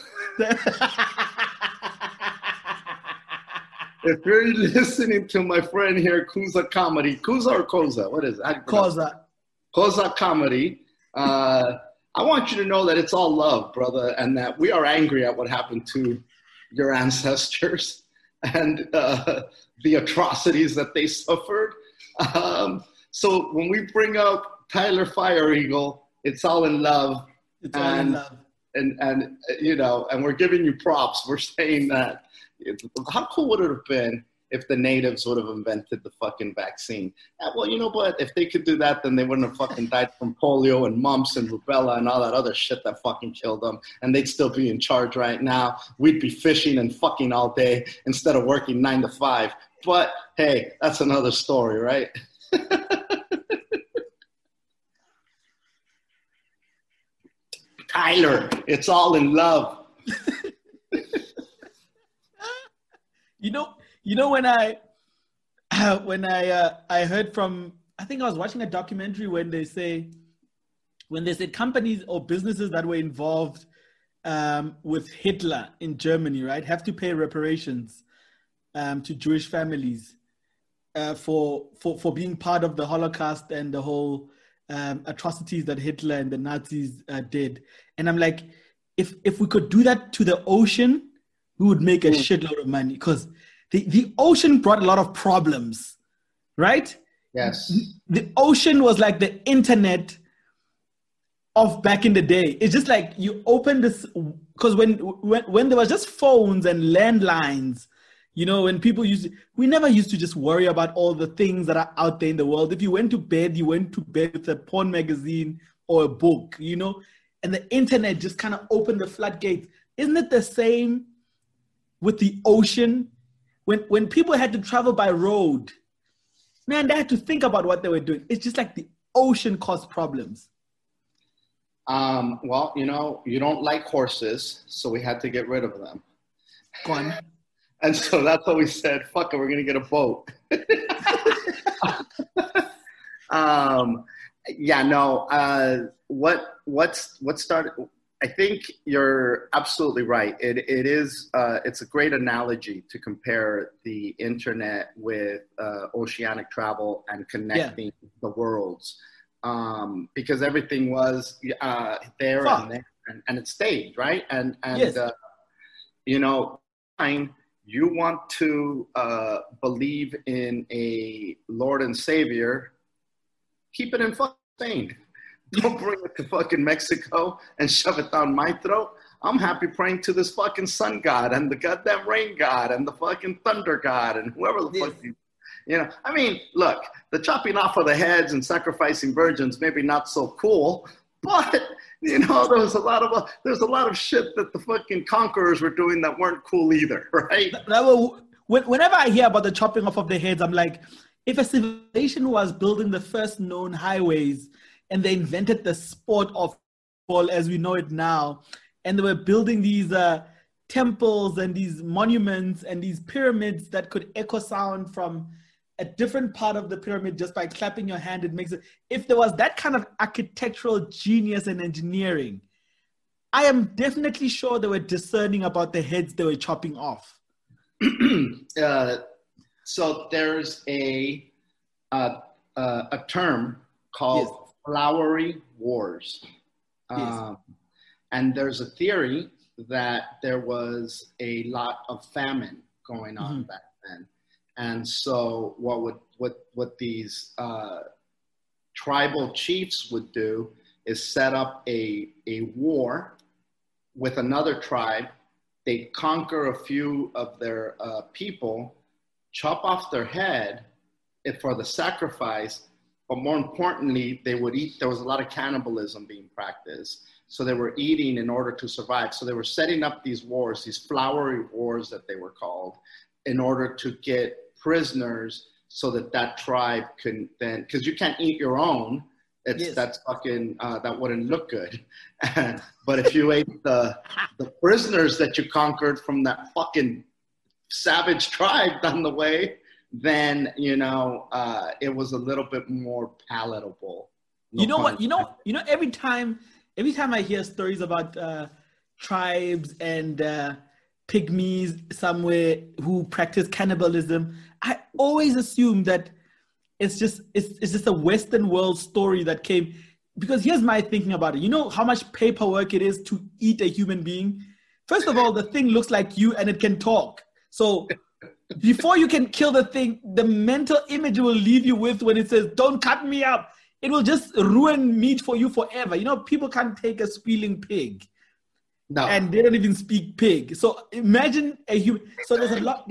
B: If you're listening to my friend here, Kuza Comedy, Kuza or Koza? What is it?
A: Koza.
B: Koza Comedy. I want you to know that it's all love, brother, and that we are angry at what happened to your ancestors and the atrocities that they suffered. So when we bring up Tyler Fire Eagle, it's all in love.
A: It's all in love.
B: And we're giving you props. We're saying that. How cool would it have been if the natives would have invented the fucking vaccine? Well, you know what? If they could do that, then they wouldn't have fucking died from polio and mumps and rubella and all that other shit that fucking killed them. And they'd still be in charge right now. We'd be fishing and fucking all day instead of working 9 to 5. But hey, that's another story, right? Tyler, it's all in love.
A: You know when I heard from, I think I was watching a documentary when they said companies or businesses that were involved with Hitler in Germany, right, have to pay reparations to Jewish families for being part of the Holocaust and the whole atrocities that Hitler and the Nazis did. And I'm like, if we could do that to the ocean, we would make a shitload of money, because the ocean brought a lot of problems, right?
B: Yes.
A: The ocean was like the internet of back in the day. It's just like you open this, because when there was just phones and landlines, when people we never used to just worry about all the things that are out there in the world. If you went to bed with a porn magazine or a book, and the internet just kind of opened the floodgates. Isn't it the same with the ocean? When people had to travel by road, man, they had to think about what they were doing. It's just like the ocean caused problems.
B: Well, you don't like horses, so we had to get rid of them.
A: Go on.
B: And so that's what we said, fuck it, we're going to get a boat. What started, I think you're absolutely right. It's a great analogy to compare the internet with oceanic travel and connecting the worlds, because everything was there and there, and it stayed, right? And
A: yes.
B: You want to believe in a Lord and Savior, keep it in fucking Spain. Don't bring it to fucking Mexico and shove it down my throat. I'm happy praying to this fucking sun god and the goddamn rain god and the fucking thunder god and whoever the fuck I mean, look, the chopping off of the heads and sacrificing virgins, maybe not so cool, but there's a lot of shit that the fucking conquerors were doing that weren't cool either, right?
A: Whenever I hear about the chopping off of the heads, I'm like, if a civilization was building the first known highways and they invented the sport of football as we know it now, and they were building these temples and these monuments and these pyramids that could echo sound from a different part of the pyramid just by clapping your hand. It makes it. If there was that kind of architectural genius and engineering, I am definitely sure they were discerning about the heads they were chopping off.
B: So there's a term called flowery wars. And there's a theory that there was a lot of famine going on back then. And so what these tribal chiefs would do is set up a war with another tribe. They'd conquer a few of their people, chop off their head for the sacrifice, but more importantly, they would eat. There was a lot of cannibalism being practiced. So they were eating in order to survive. So they were setting up these wars, these flowery wars that they were called, in order to get prisoners so that tribe can then, because you can't eat your own. That's fucking, that wouldn't look good. But if you ate the prisoners that you conquered from that fucking savage tribe down the way, then, it was a little bit more palatable.
A: Every time I hear stories about tribes and pygmies somewhere who practice cannibalism, I always assume that it's just a Western world story that came. Because here's my thinking about it. You know how much paperwork it is to eat a human being? First of all, the thing looks like you and it can talk. So before you can kill the thing, the mental image it will leave you with when it says, "Don't cut me up," it will just ruin meat for you forever. People can't take a squealing pig. No. And they don't even speak pig. So imagine a human. So there's a lot.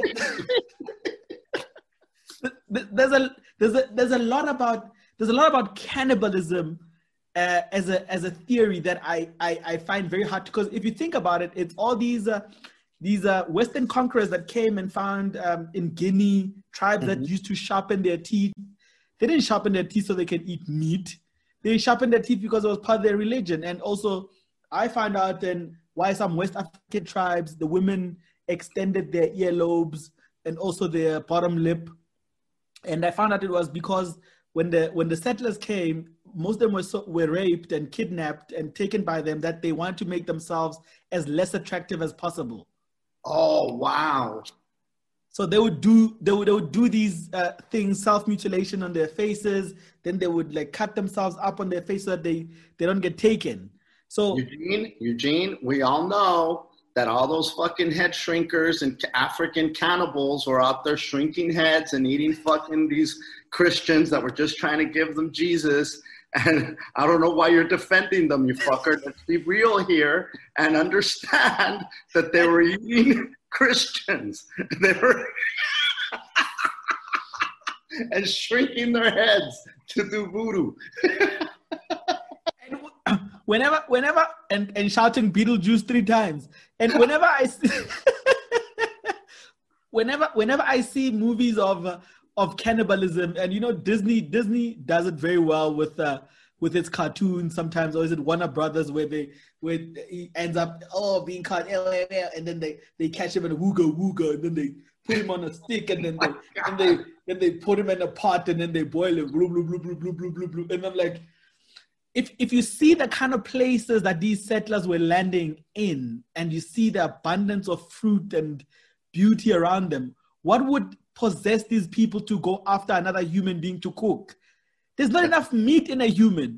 A: There's a lot about cannibalism as a theory that I find very hard, because if you think about it, it's all these Western conquerors that came and found in Guinea tribes that used to sharpen their teeth. They didn't sharpen their teeth so they can eat meat. They sharpened their teeth because it was part of their religion. And also, I found out then why some West African tribes, the women extended their earlobes and also their bottom lip. And I found out it was because when the settlers came, most of them were raped and kidnapped and taken by them, that they wanted to make themselves as less attractive as possible.
B: Oh, wow.
A: So they would do these things, self-mutilation on their faces. Then they would cut themselves up on their face so that they don't get taken. So
B: Eugene, we all know that all those fucking head shrinkers and African cannibals were out there shrinking heads and eating fucking these Christians that were just trying to give them Jesus. And I don't know why you're defending them, you fucker. Let's be real here and understand that they were eating Christians. They were and shrinking their heads to do voodoo.
A: And whenever and shouting Beetlejuice 3 times. And whenever I see whenever I see movies of cannibalism, and Disney does it very well with its cartoons sometimes, or is it Warner Brothers where he ends up being caught, and then they catch him in a wooga, and then they put him on a stick, and then they put him in a pot, and then they boil it, blue, blue, blue, blue, blue, blue, blue, blue. And I'm like, if you see the kind of places that these settlers were landing in, and you see the abundance of fruit and beauty around them, what would possess these people to go after another human being to cook? There's not enough meat in a human.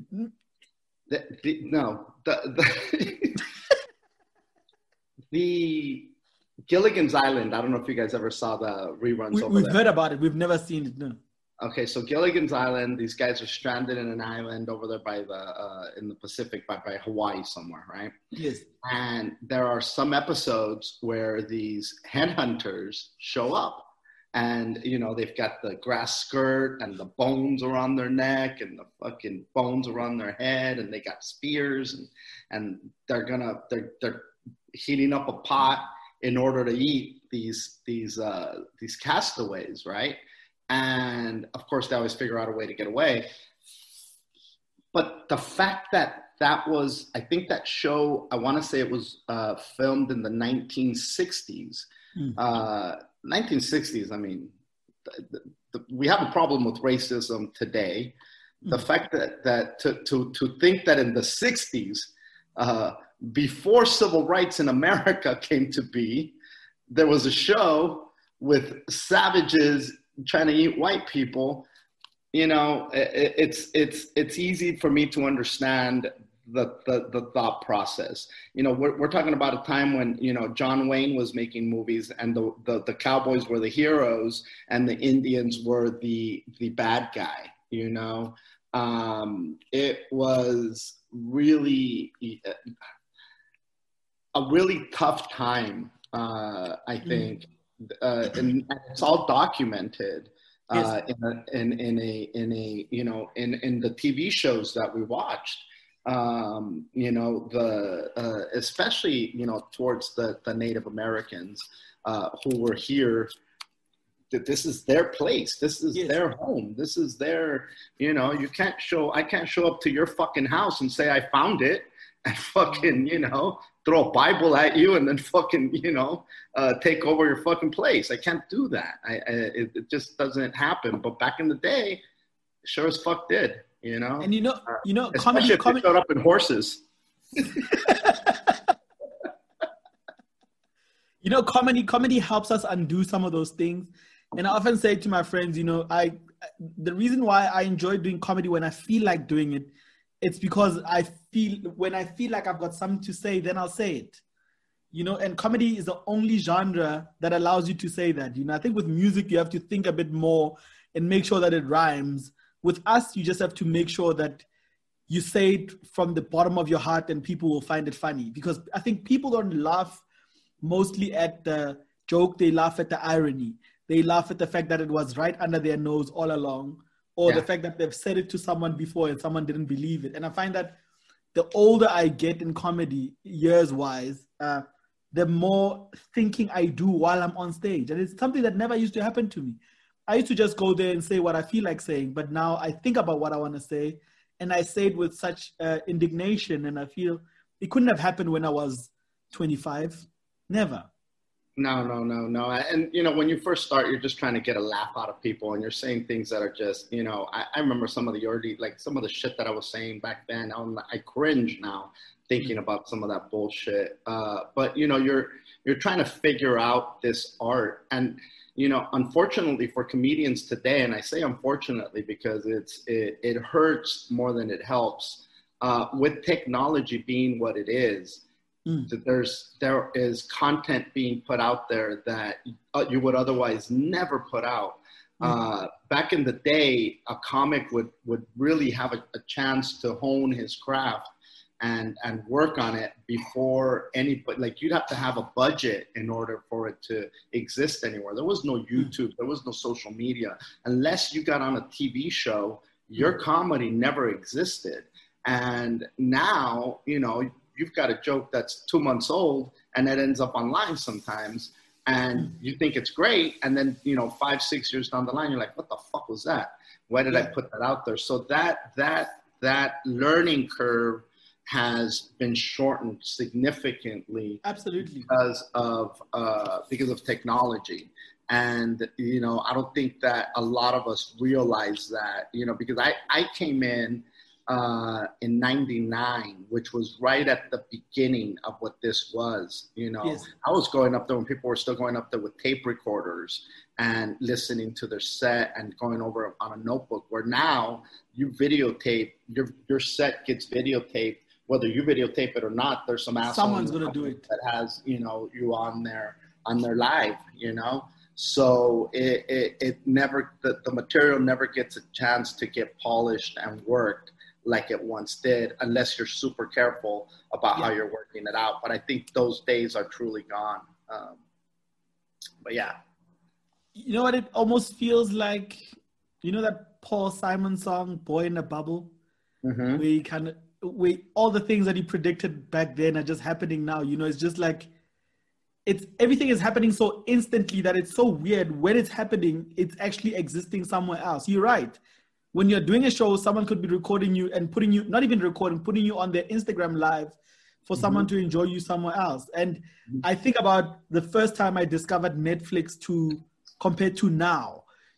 B: The Gilligan's Island, I don't know if you guys ever saw the reruns over there.
A: We've heard about it. We've never seen it, no.
B: Okay, so Gilligan's Island, these guys are stranded in an island over there by in the Pacific, by Hawaii somewhere, right?
A: Yes.
B: And there are some episodes where these headhunters show up. And, they've got the grass skirt and the bones around their neck and the fucking bones around their head. And they got spears and they're heating up a pot in order to eat these castaways, right? And of course they always figure out a way to get away. But the fact that was, I think that show, I want to say it was filmed in the 1960s. 1960s, I mean, we have a problem with racism today. The fact that to think that in the 60s, before civil rights in America came to be, there was a show with savages trying to eat white people. You know, it's easy for me to understand the thought process. You know, we're talking about a time when, you know, John Wayne was making movies and the cowboys were the heroes and the Indians were the bad guy, you know. It was really a really tough time, I think, and it's all documented.
A: Yes.
B: In a you know, in the TV shows that we watched, you know, especially, you know, towards the Native Americans who were here, that this is their place, this is their home, this is their, you know, I can't show up to your fucking house and say I found it and fucking, you know, throw a Bible at you and then fucking, you know, take over your fucking place. I can't do that. It just doesn't happen. But back in the day, sure as fuck did, you know.
A: And you know,
B: especially if they showed up in horses.
A: You know, comedy helps us undo some of those things. And I often say to my friends, you know, the reason why I enjoy doing comedy when I feel like doing it, it's because when I feel like I've got something to say, then I'll say it. You know, and comedy is the only genre that allows you to say that. You know, I think with music, you have to think a bit more and make sure that it rhymes. With us, you just have to make sure that you say it from the bottom of your heart and people will find it funny. Because I think people don't laugh mostly at the joke, they laugh at the irony. They laugh at the fact that it was right under their nose all along, or the fact that they've said it to someone before and someone didn't believe it. And I find that the older I get in comedy, years-wise, the more thinking I do while I'm on stage. And it's something that never used to happen to me. I used to just go there and say what I feel like saying, but now I think about what I want to say, and I say it with such indignation, and I feel it couldn't have happened when I was 25. Never.
B: No. And, you know, when you first start, you're just trying to get a laugh out of people and you're saying things that are just, you know, I remember some of the early, like some of the shit that I was saying back then. I cringe now thinking about some of that bullshit. But, you know, you're trying to figure out this art. And, you know, unfortunately for comedians today, and I say unfortunately because it hurts more than it helps, with technology being what it is, that there is content being put out there that you would otherwise never put out. Back in the day, a comic would really have a chance to hone his craft and work on it before anybody, like you'd have to have a budget in order for it to exist anywhere. There was no YouTube, there was no social media. Unless you got on a TV show, your comedy never existed. And now, you know, you've got a joke that's 2 months old and it ends up online sometimes and you think it's great. And then, you know, 5-6 years down the line, you're like, what the fuck was that? Why did I put that out there? So that learning curve has been shortened significantly.
A: Absolutely.
B: Because of technology. And, you know, I don't think that a lot of us realize that, you know, because I came in 99, which was right at the beginning of what this was. You know, I was going up there when people were still going up there with tape recorders and listening to their set and going over on a notebook, where now you videotape, your set gets videotaped, whether you videotape it or not. There's some asshole
A: someone's going to do it
B: that has, you know, you on their live, you know. So it never, the material never gets a chance to get polished and worked like it once did, unless you're super careful about how you're working it out. But I think those days are truly gone. But yeah.
A: You know what it almost feels like? You know that Paul Simon song, Boy in a Bubble?
B: Mm-hmm.
A: Where all the things that he predicted back then are just happening now. You know, it's just like, everything is happening so instantly that it's so weird. When it's happening, it's actually existing somewhere else. You're right. When you're doing a show, someone could be recording you and putting you, not even recording, putting you on their Instagram live for someone to enjoy you somewhere else. And I think about the first time I discovered Netflix compared to now.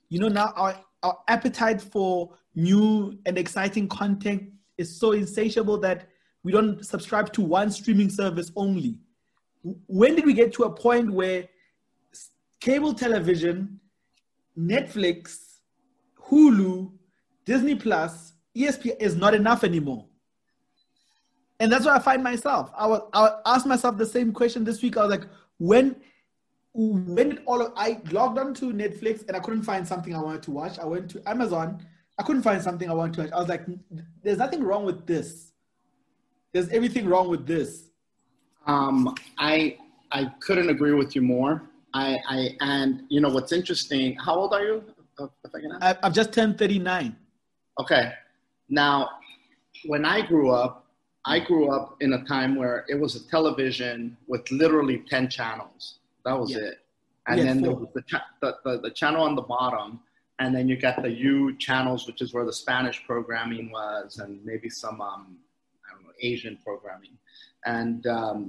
A: You know, now our appetite for new and exciting content is so insatiable that we don't subscribe to one streaming service only. When did we get to a point where cable television, Netflix, Hulu, Disney Plus, ESPN is not enough anymore? And that's where I find myself. I asked myself the same question this week. I was like, when did I logged onto Netflix and I couldn't find something I wanted to watch. I went to Amazon. I couldn't find something I wanted to watch. I was like, there's nothing wrong with this. There's everything wrong with this.
B: I couldn't agree with you more. And you know what's interesting? How old are you? If I can ask?
A: I've just turned 39.
B: Okay. Now, when I grew up in a time where it was a television with literally 10 channels. That was it. And then there was the channel on the bottom, and then you got the U channels, which is where the Spanish programming was, and maybe some Asian programming. And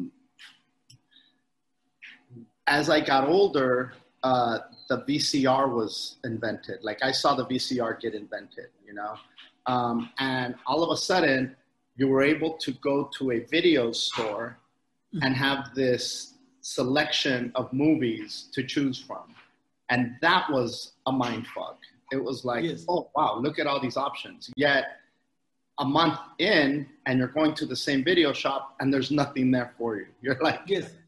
B: as I got older, the VCR was invented. Like I saw the VCR get invented, you know, and all of a sudden you were able to go to a video store and have this selection of movies to choose from. And that was a mind fuck. It was like, oh, wow, look at all these options. Yet a month in and you're going to the same video shop and there's nothing there for you. You're like,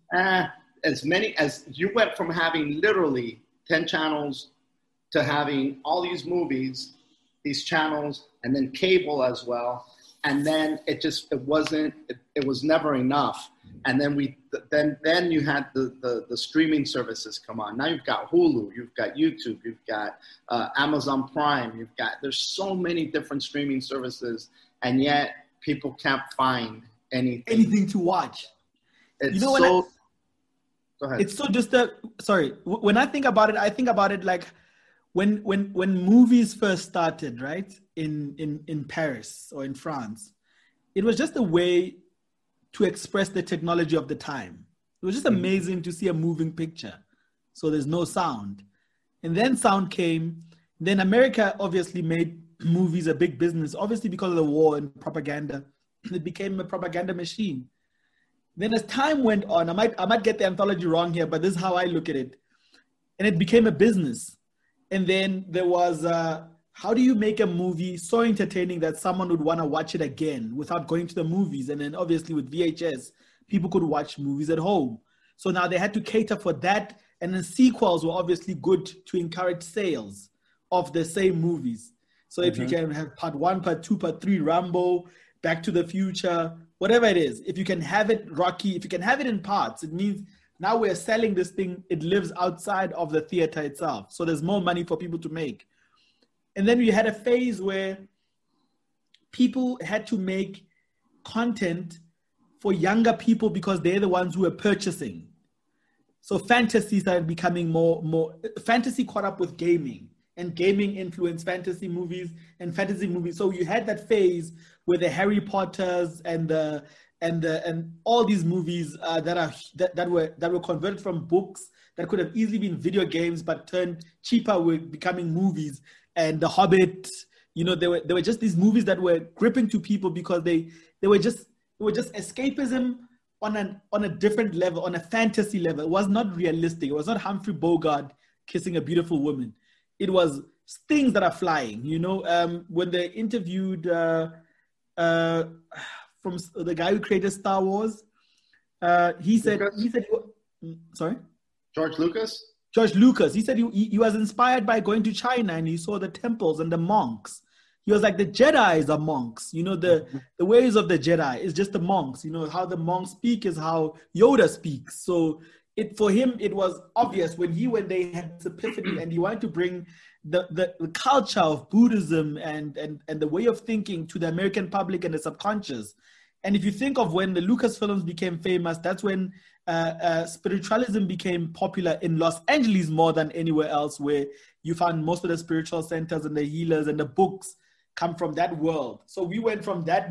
B: as many as you went from having literally 10 channels to having all these movies, these channels, and then cable as well. And then it was never enough. And then then you had the streaming services come on. Now you've got Hulu, you've got YouTube, you've got Amazon Prime, there's so many different streaming services, and yet people can't find anything
A: to watch.
B: It's
A: go ahead. It's so when I think about it like when movies first started, right? In Paris or in France, it was just a way to express the technology of the time. It was just amazing to see a moving picture. So there's no sound. And then sound came. Then America obviously made movies a big business, obviously because of the war and propaganda. It became a propaganda machine. Then as time went on, I might get the anthology wrong here, but this is how I look at it. And it became a business. And then there was, how do you make a movie so entertaining that someone would want to watch it again without going to the movies? And then obviously with VHS, people could watch movies at home. So now they had to cater for that. And then sequels were obviously good to encourage sales of the same movies. So if you can have part 1, part 2, part 3, Rambo, Back to the Future, whatever it is, if you can have it Rocky, if you can have it in parts, it means now we're selling this thing. It lives outside of the theater itself. So there's more money for people to make. And then we had a phase where people had to make content for younger people because they're the ones who are purchasing. So fantasy started becoming more fantasy caught up with gaming, and gaming influenced fantasy movies and fantasy movies. So you had that phase where the Harry Potters and all these movies that were converted from books that could have easily been video games but turned cheaper were becoming movies. And The Hobbit, you know, they were just these movies that were gripping to people because they were just escapism on a different level, on a fantasy level. It was not realistic. It was not Humphrey Bogart kissing a beautiful woman. It was things that are flying. You know, when they interviewed from the guy who created Star Wars, he said, sorry,
B: George Lucas.
A: George Lucas, he said he was inspired by going to China and he saw the temples and the monks. He was like, the Jedis are monks. You know, the ways of the Jedi is just the monks. You know, how the monks speak is how Yoda speaks. So for him, it was obvious when they had this epiphany and he wanted to bring the culture of Buddhism and the way of thinking to the American public and the subconscious. And if you think of when the Lucasfilms became famous, that's when spiritualism became popular in Los Angeles more than anywhere else, where you found most of the spiritual centers and the healers and the books come from that world. So we went from that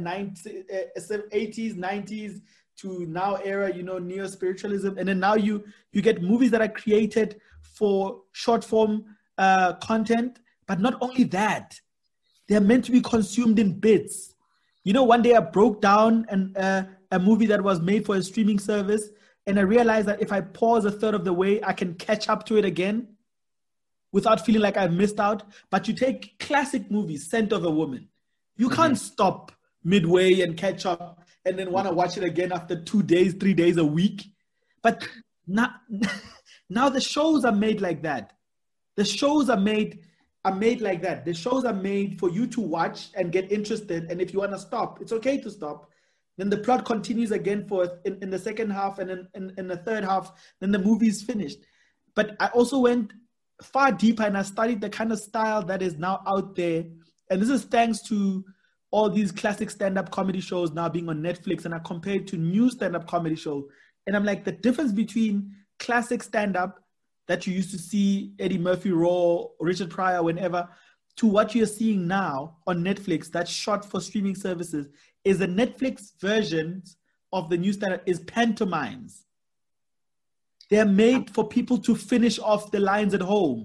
A: 80s, 90s to now era, you know, neo-spiritualism. And then now you get movies that are created for short form content, but not only that, they're meant to be consumed in bits. You know, one day I broke down a movie that was made for a streaming service, and I realized that if I pause a third of the way, I can catch up to it again without feeling like I've missed out. But you take classic movies, Scent of a Woman. You can't stop midway and catch up and then want to watch it again after 2 days, 3 days, a week. But now the shows are made like that. The shows are made like that. The shows are made for you to watch and get interested. And if you want to stop, it's okay to stop. Then the plot continues again in the second half, and then in the third half, then the movie's finished. But I also went far deeper and I studied the kind of style that is now out there. And this is thanks to all these classic stand-up comedy shows now being on Netflix, and I compared to new stand-up comedy shows. And I'm like, the difference between classic stand-up that you used to see Eddie Murphy, Raw, Richard Pryor, whenever, to what you're seeing now on Netflix that's shot for streaming services is the Netflix versions of the new stand-up is pantomimes. They're made for people to finish off the lines at home.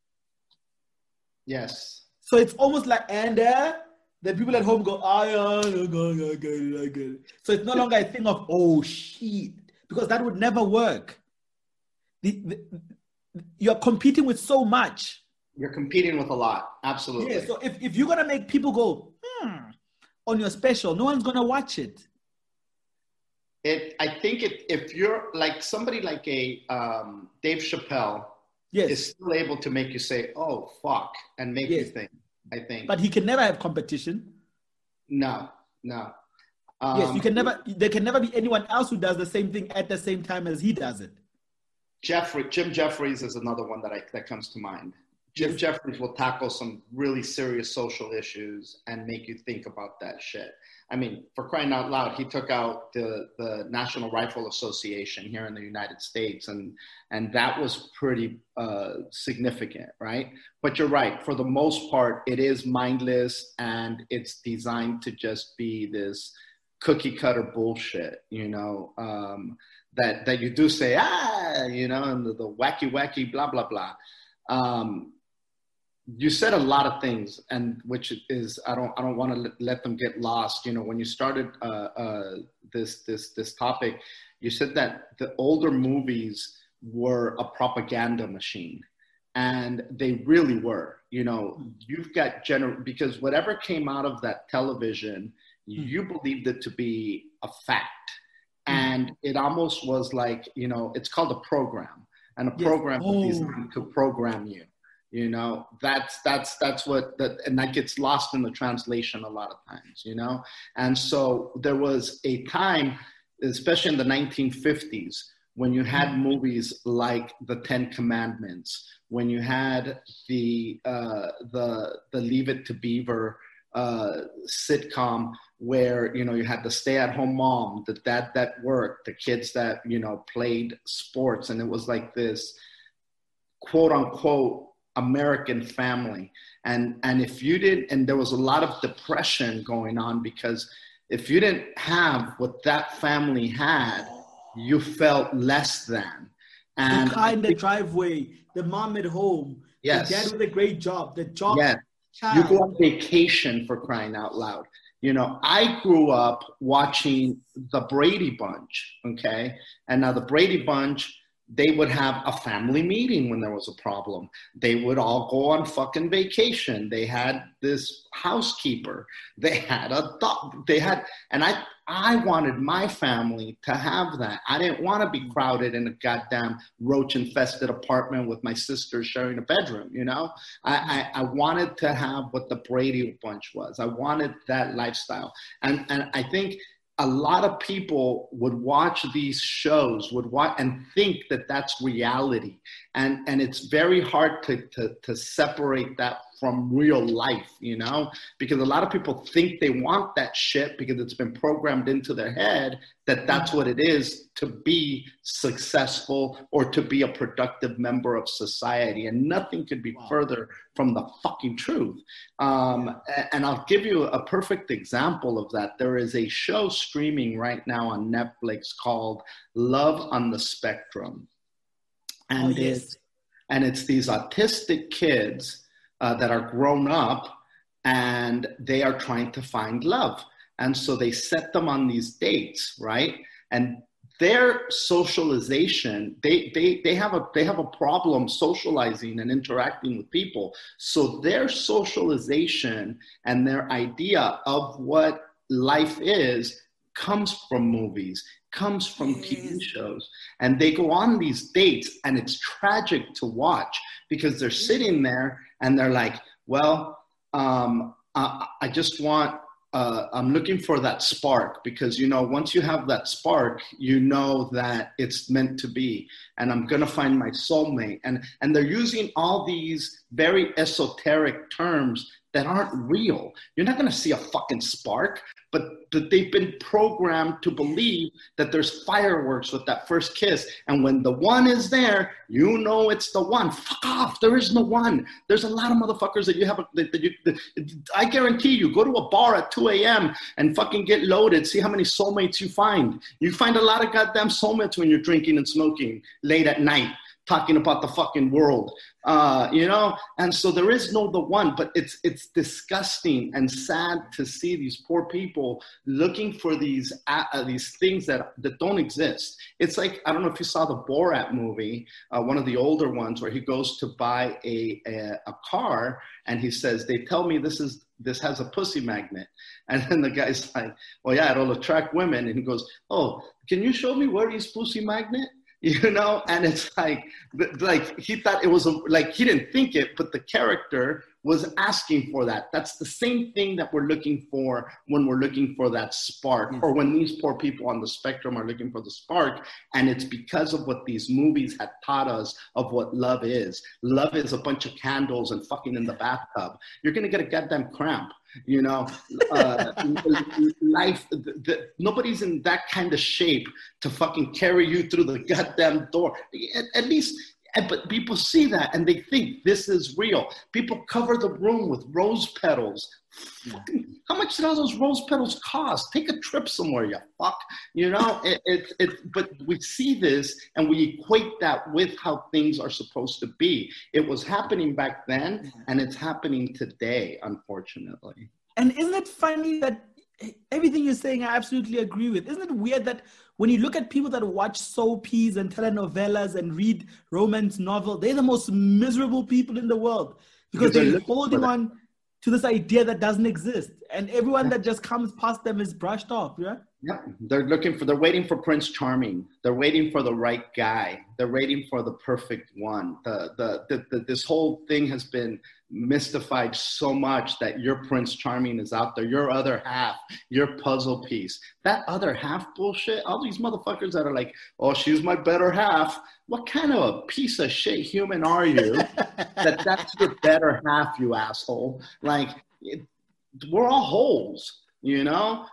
B: Yes.
A: So it's almost like, the people at home go, I get it. So it's no longer a thing of, oh, shit, because that would never work. You're competing with so much.
B: You're competing with a lot. Absolutely.
A: Yeah, so if you're going to make people go, on your special, no one's going to watch it.
B: I think if you're like somebody like a Dave Chappelle, is still able to make you say, oh, fuck, and make you think, I think.
A: But he can never have competition.
B: No.
A: Yes, there can never be anyone else who does the same thing at the same time as he does it.
B: Jim Jeffries is another one that comes to mind. Jim Jeffries will tackle some really serious social issues and make you think about that shit. I mean, for crying out loud, he took out the National Rifle Association here in the United States, and that was pretty significant, right? But you're right. For the most part, it is mindless, and it's designed to just be this cookie cutter bullshit, that you do say, and the wacky, blah, blah, blah. You said a lot of things, and which is, I don't want to let them get lost. When you started this topic, you said that the older movies were a propaganda machine, and they really were. You've got because whatever came out of that television, you believed it to be a fact, and it almost was like, it's called a program, and a program is designed to program you. That's what and that gets lost in the translation a lot of times, And so there was a time, especially in the 1950s, when you had movies like The Ten Commandments, when you had the Leave It to Beaver sitcom, where you had the stay-at-home mom, the dad that worked, the kids that played sports, and it was like this quote-unquote American family. And if you didn't, and there was a lot of depression going on, because if you didn't have what that family had, you felt less than. And
A: the car in the driveway, the mom at home, the dad with a great job, the job.
B: Yeah. You go on vacation, for crying out loud. I grew up watching the Brady Bunch, okay? And now the Brady Bunch, they would have a family meeting when there was a problem. They would all go on fucking vacation. They had this housekeeper. They had a dog. And I wanted my family to have that. I didn't want to be crowded in a goddamn roach-infested apartment with my sister sharing a bedroom, I wanted to have what the Brady Bunch was. I wanted that lifestyle. And I think a lot of people would watch these shows, and think that that's reality. And it's very hard to separate that from real life, because a lot of people think they want that shit because it's been programmed into their head that that's what it is to be successful or to be a productive member of society. And nothing could be further from the fucking truth. And I'll give you a perfect example of that. There is a show streaming right now on Netflix called Love on the Spectrum. And And it's these autistic kids that are grown up and they are trying to find love. And so they set them on these dates, right? And their socialization, they have a problem socializing and interacting with people. So their socialization and their idea of what life is comes from movies, comes from TV shows. And they go on these dates and it's tragic to watch because they're sitting there and they're like, well, I just want, I'm looking for that spark because, you know, once you have that spark, you know that it's meant to be, and I'm going to find my soulmate. And they're using all these very esoteric terms that aren't real. You're not going to see a fucking spark, but they've been programmed to believe that there's fireworks with that first kiss. And when the one is there, you know it's the one. Fuck off. There is no one. There's a lot of motherfuckers that you have. I guarantee you, go to a bar at 2 a.m. and fucking get loaded. See how many soulmates you find. You find a lot of goddamn soulmates when you're drinking and smoking late at night, talking about the fucking world, you know? And so there is no the one, but it's disgusting and sad to see these poor people looking for these things that don't exist. It's like, I don't know if you saw the Borat movie, one of the older ones, where he goes to buy a car and he says, they tell me this has a pussy magnet. And then the guy's like, well, yeah, it'll attract women. And he goes, oh, can you show me where is pussy magnet? You know, and it's like he thought it was like he didn't think it, but the character was asking for that. That's the same thing that we're looking for when we're looking for that spark, or when these poor people on the spectrum are looking for the spark. And it's because of what these movies had taught us of what love is. Love is a bunch of candles and fucking in the bathtub. You're gonna get a goddamn cramp. You know, life, nobody's in that kind of shape to fucking carry you through the goddamn door. At least, but people see that and they think this is real. People cover the room with rose petals. Fucking, how much did all those rose petals cost? Take a trip somewhere, you fuck. You know, but we see this and we equate that with how things are supposed to be. It was happening back then and it's happening today, unfortunately.
A: And isn't it funny that everything you're saying, I absolutely agree with. Isn't it weird that when you look at people that watch soapies and telenovelas and read romance novels, they're the most miserable people in the world because they're holding on to this idea that doesn't exist. And everyone that just comes past them is brushed off, yeah?
B: Yeah, they're waiting for Prince Charming. They're waiting for the right guy. They're waiting for the perfect one. This whole thing has been mystified so much that your Prince Charming is out there, your other half, your puzzle piece. That other half bullshit, all these motherfuckers that are like, oh, she's my better half. What kind of a piece of shit human are you that's your better half, you asshole? Like, we're all holes, you know?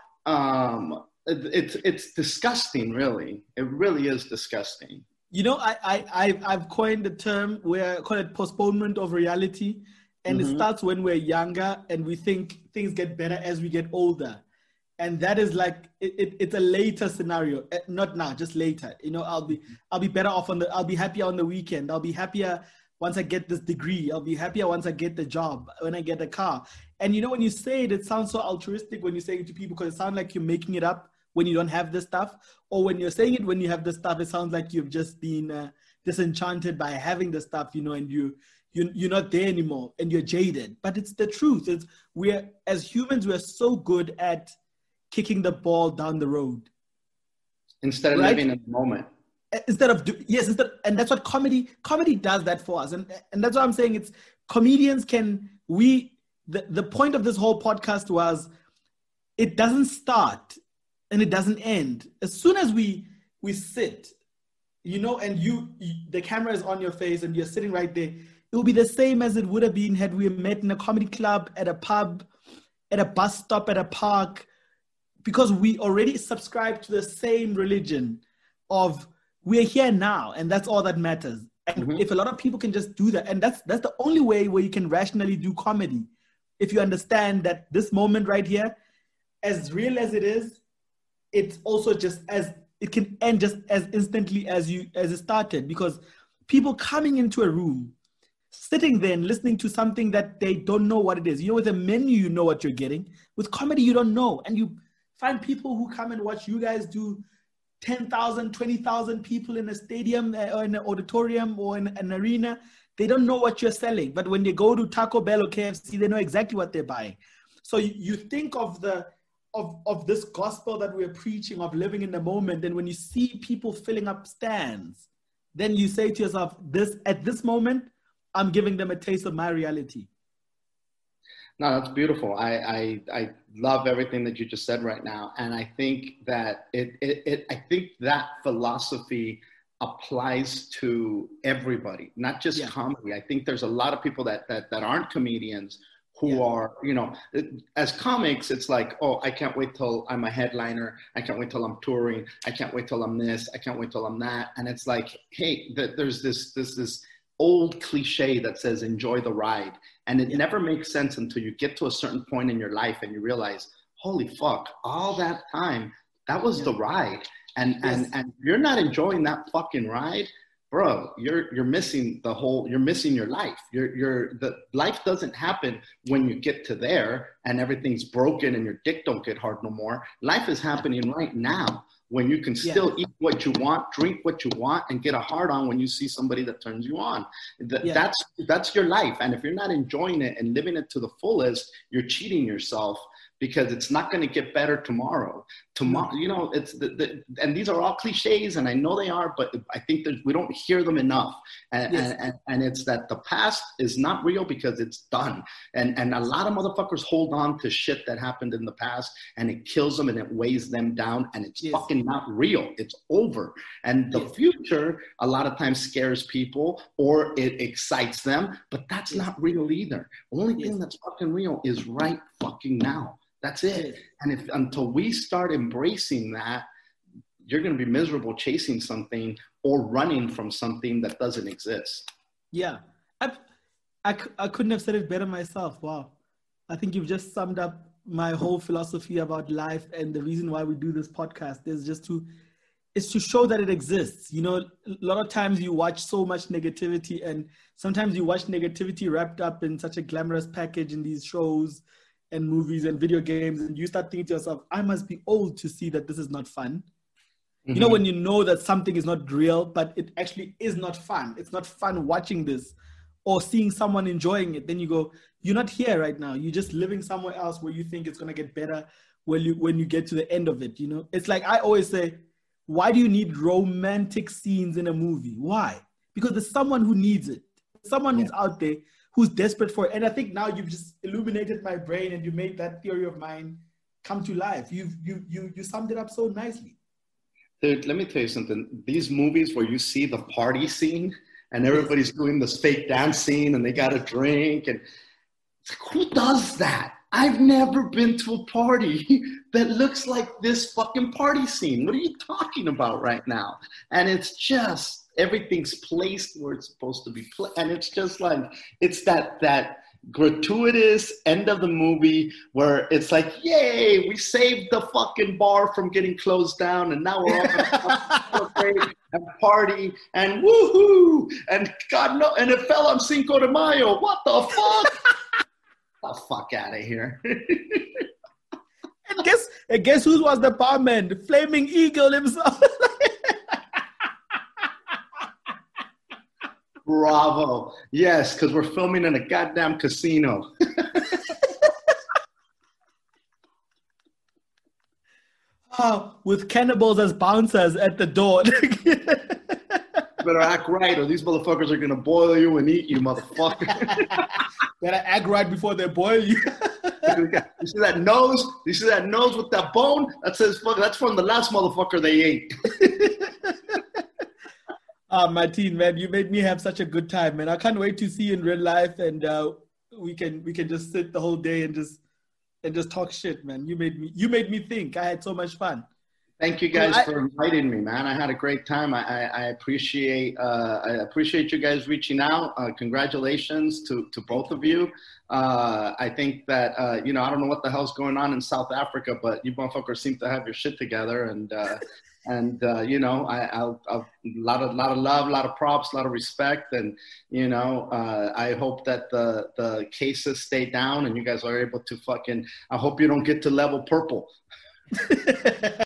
B: It's disgusting, really. It really is disgusting.
A: You know, I've coined the term where I call it postponement of reality. And it starts when we're younger and we think things get better as we get older. And that is like, it's a later scenario, not now, just later. You know, I'll be better off I'll be happier on the weekend. I'll be happier once I get this degree. I'll be happier once I get the job, when I get a car. And you know, when you say it, it sounds so altruistic when you say it to people because it sounds like you're making it up when you don't have this stuff. Or when you're saying it when you have the stuff, it sounds like you've just been disenchanted by having the stuff, you know, and you're not there anymore and you're jaded. But it's the truth. As humans, we're so good at kicking the ball down the road.
B: Instead of living in the moment.
A: And that's what comedy does that for us. And that's what I'm saying. It's comedians the point of this whole podcast was it doesn't start and it doesn't end. As soon as we sit, you know, and the camera is on your face and you're sitting right there, it will be the same as it would have been had we met in a comedy club, at a pub, at a bus stop, at a park, because we already subscribe to the same religion of we're here now and that's all that matters. And if a lot of people can just do that, and that's the only way where you can rationally do comedy. If you understand that this moment right here, as real as it is, it's also just as it can end just as instantly as it started, because people coming into a room, sitting there and listening to something that they don't know what it is. You know, with a menu, you know what you're getting. With comedy, you don't know. And you find people who come and watch you guys do 10,000, 20,000 people in a stadium or in an auditorium or in an arena. They don't know what you're selling. But when they go to Taco Bell or KFC, they know exactly what they're buying. So you think of this gospel that we're preaching of living in the moment. And when you see people filling up stands, then you say to yourself, at this moment, I'm giving them a taste of my reality.
B: No, that's beautiful. I love everything that you just said right now. And I think that I think that philosophy applies to everybody, not just comedy. I think there's a lot of people that aren't comedians who are, you know, as comics, it's like, oh, I can't wait till I'm a headliner. I can't wait till I'm touring. I can't wait till I'm this. I can't wait till I'm that. And it's like, hey, there's this old cliche that says enjoy the ride. And it never makes sense until you get to a certain point in your life and you realize, holy fuck, all that time, that was the ride. And you're not enjoying that fucking ride, bro, you're missing you're missing your life. The life doesn't happen when you get to there and everything's broken and your dick don't get hard no more. Life is happening right now when you can still eat what you want, drink what you want, and get a hard on when you see somebody that turns you on. That's your life. And if you're not enjoying it and living it to the fullest, you're cheating yourself, because it's not going to get better tomorrow. You know, it's and these are all cliches, and I know they are, but I think that we don't hear them enough. And it's that the past is not real because it's done. And a lot of motherfuckers hold on to shit that happened in the past, and it kills them and it weighs them down, and it's fucking not real. It's over. And the future a lot of times scares people or it excites them, but that's not real either. The only thing that's fucking real is right fucking now. That's it. And until we start embracing that, you're going to be miserable chasing something or running from something that doesn't exist.
A: Yeah. I couldn't have said it better myself. Wow. I think you've just summed up my whole philosophy about life, and the reason why we do this podcast is just to show that it exists. You know, a lot of times you watch so much negativity, and sometimes you watch negativity wrapped up in such a glamorous package in these shows and movies and video games, and you start thinking to yourself, I must be old to see that this is not fun. Mm-hmm. You know, when you know that something is not real, but it actually is not fun. It's not fun watching this or seeing someone enjoying it. Then you go, you're not here right now. You're just living somewhere else where you think it's going to get better when you get to the end of it. You know, it's like I always say, why do you need romantic scenes in a movie? Why? Because there's someone who needs it. Someone who's out there who's desperate for it. And I think now you've just illuminated my brain and you made that theory of mine come to life. You summed it up so nicely.
B: Dude, let me tell you something. These movies where you see the party scene and everybody's doing this fake dance scene and they got a drink, and who does that? I've never been to a party that looks like this fucking party scene. What are you talking about right now? And it's just, everything's placed where it's supposed to be placed. And it's just like, it's that gratuitous end of the movie where it's like, yay, we saved the fucking bar from getting closed down, and now we're all gonna celebrate and party and woohoo, and God no, and it fell on Cinco de Mayo. What the fuck? The fuck out of here.
A: And guess who was the barman? The Flaming Eagle himself.
B: Bravo. Yes, because we're filming in a goddamn casino.
A: With cannibals as bouncers at the door.
B: Better act right, or these motherfuckers are going to boil you and eat you, motherfucker.
A: Better act right before they boil you.
B: You see that nose? You see that nose with that bone? That says, fuck, that's from the last motherfucker they ate.
A: Martin, man, you made me have such a good time, man. I can't wait to see you in real life, and we can just sit the whole day and just talk shit, man. You made me think. I had so much fun.
B: Thank you guys for inviting me, man. I had a great time. I appreciate you guys reaching out. Congratulations to both of you. I think that I don't know what the hell's going on in South Africa, but you motherfuckers seem to have your shit together, and And you know, I'll a lot of love, a lot of props, a lot of respect, and you know, I hope that the cases stay down and you guys are able to fucking. I hope you don't get to level purple.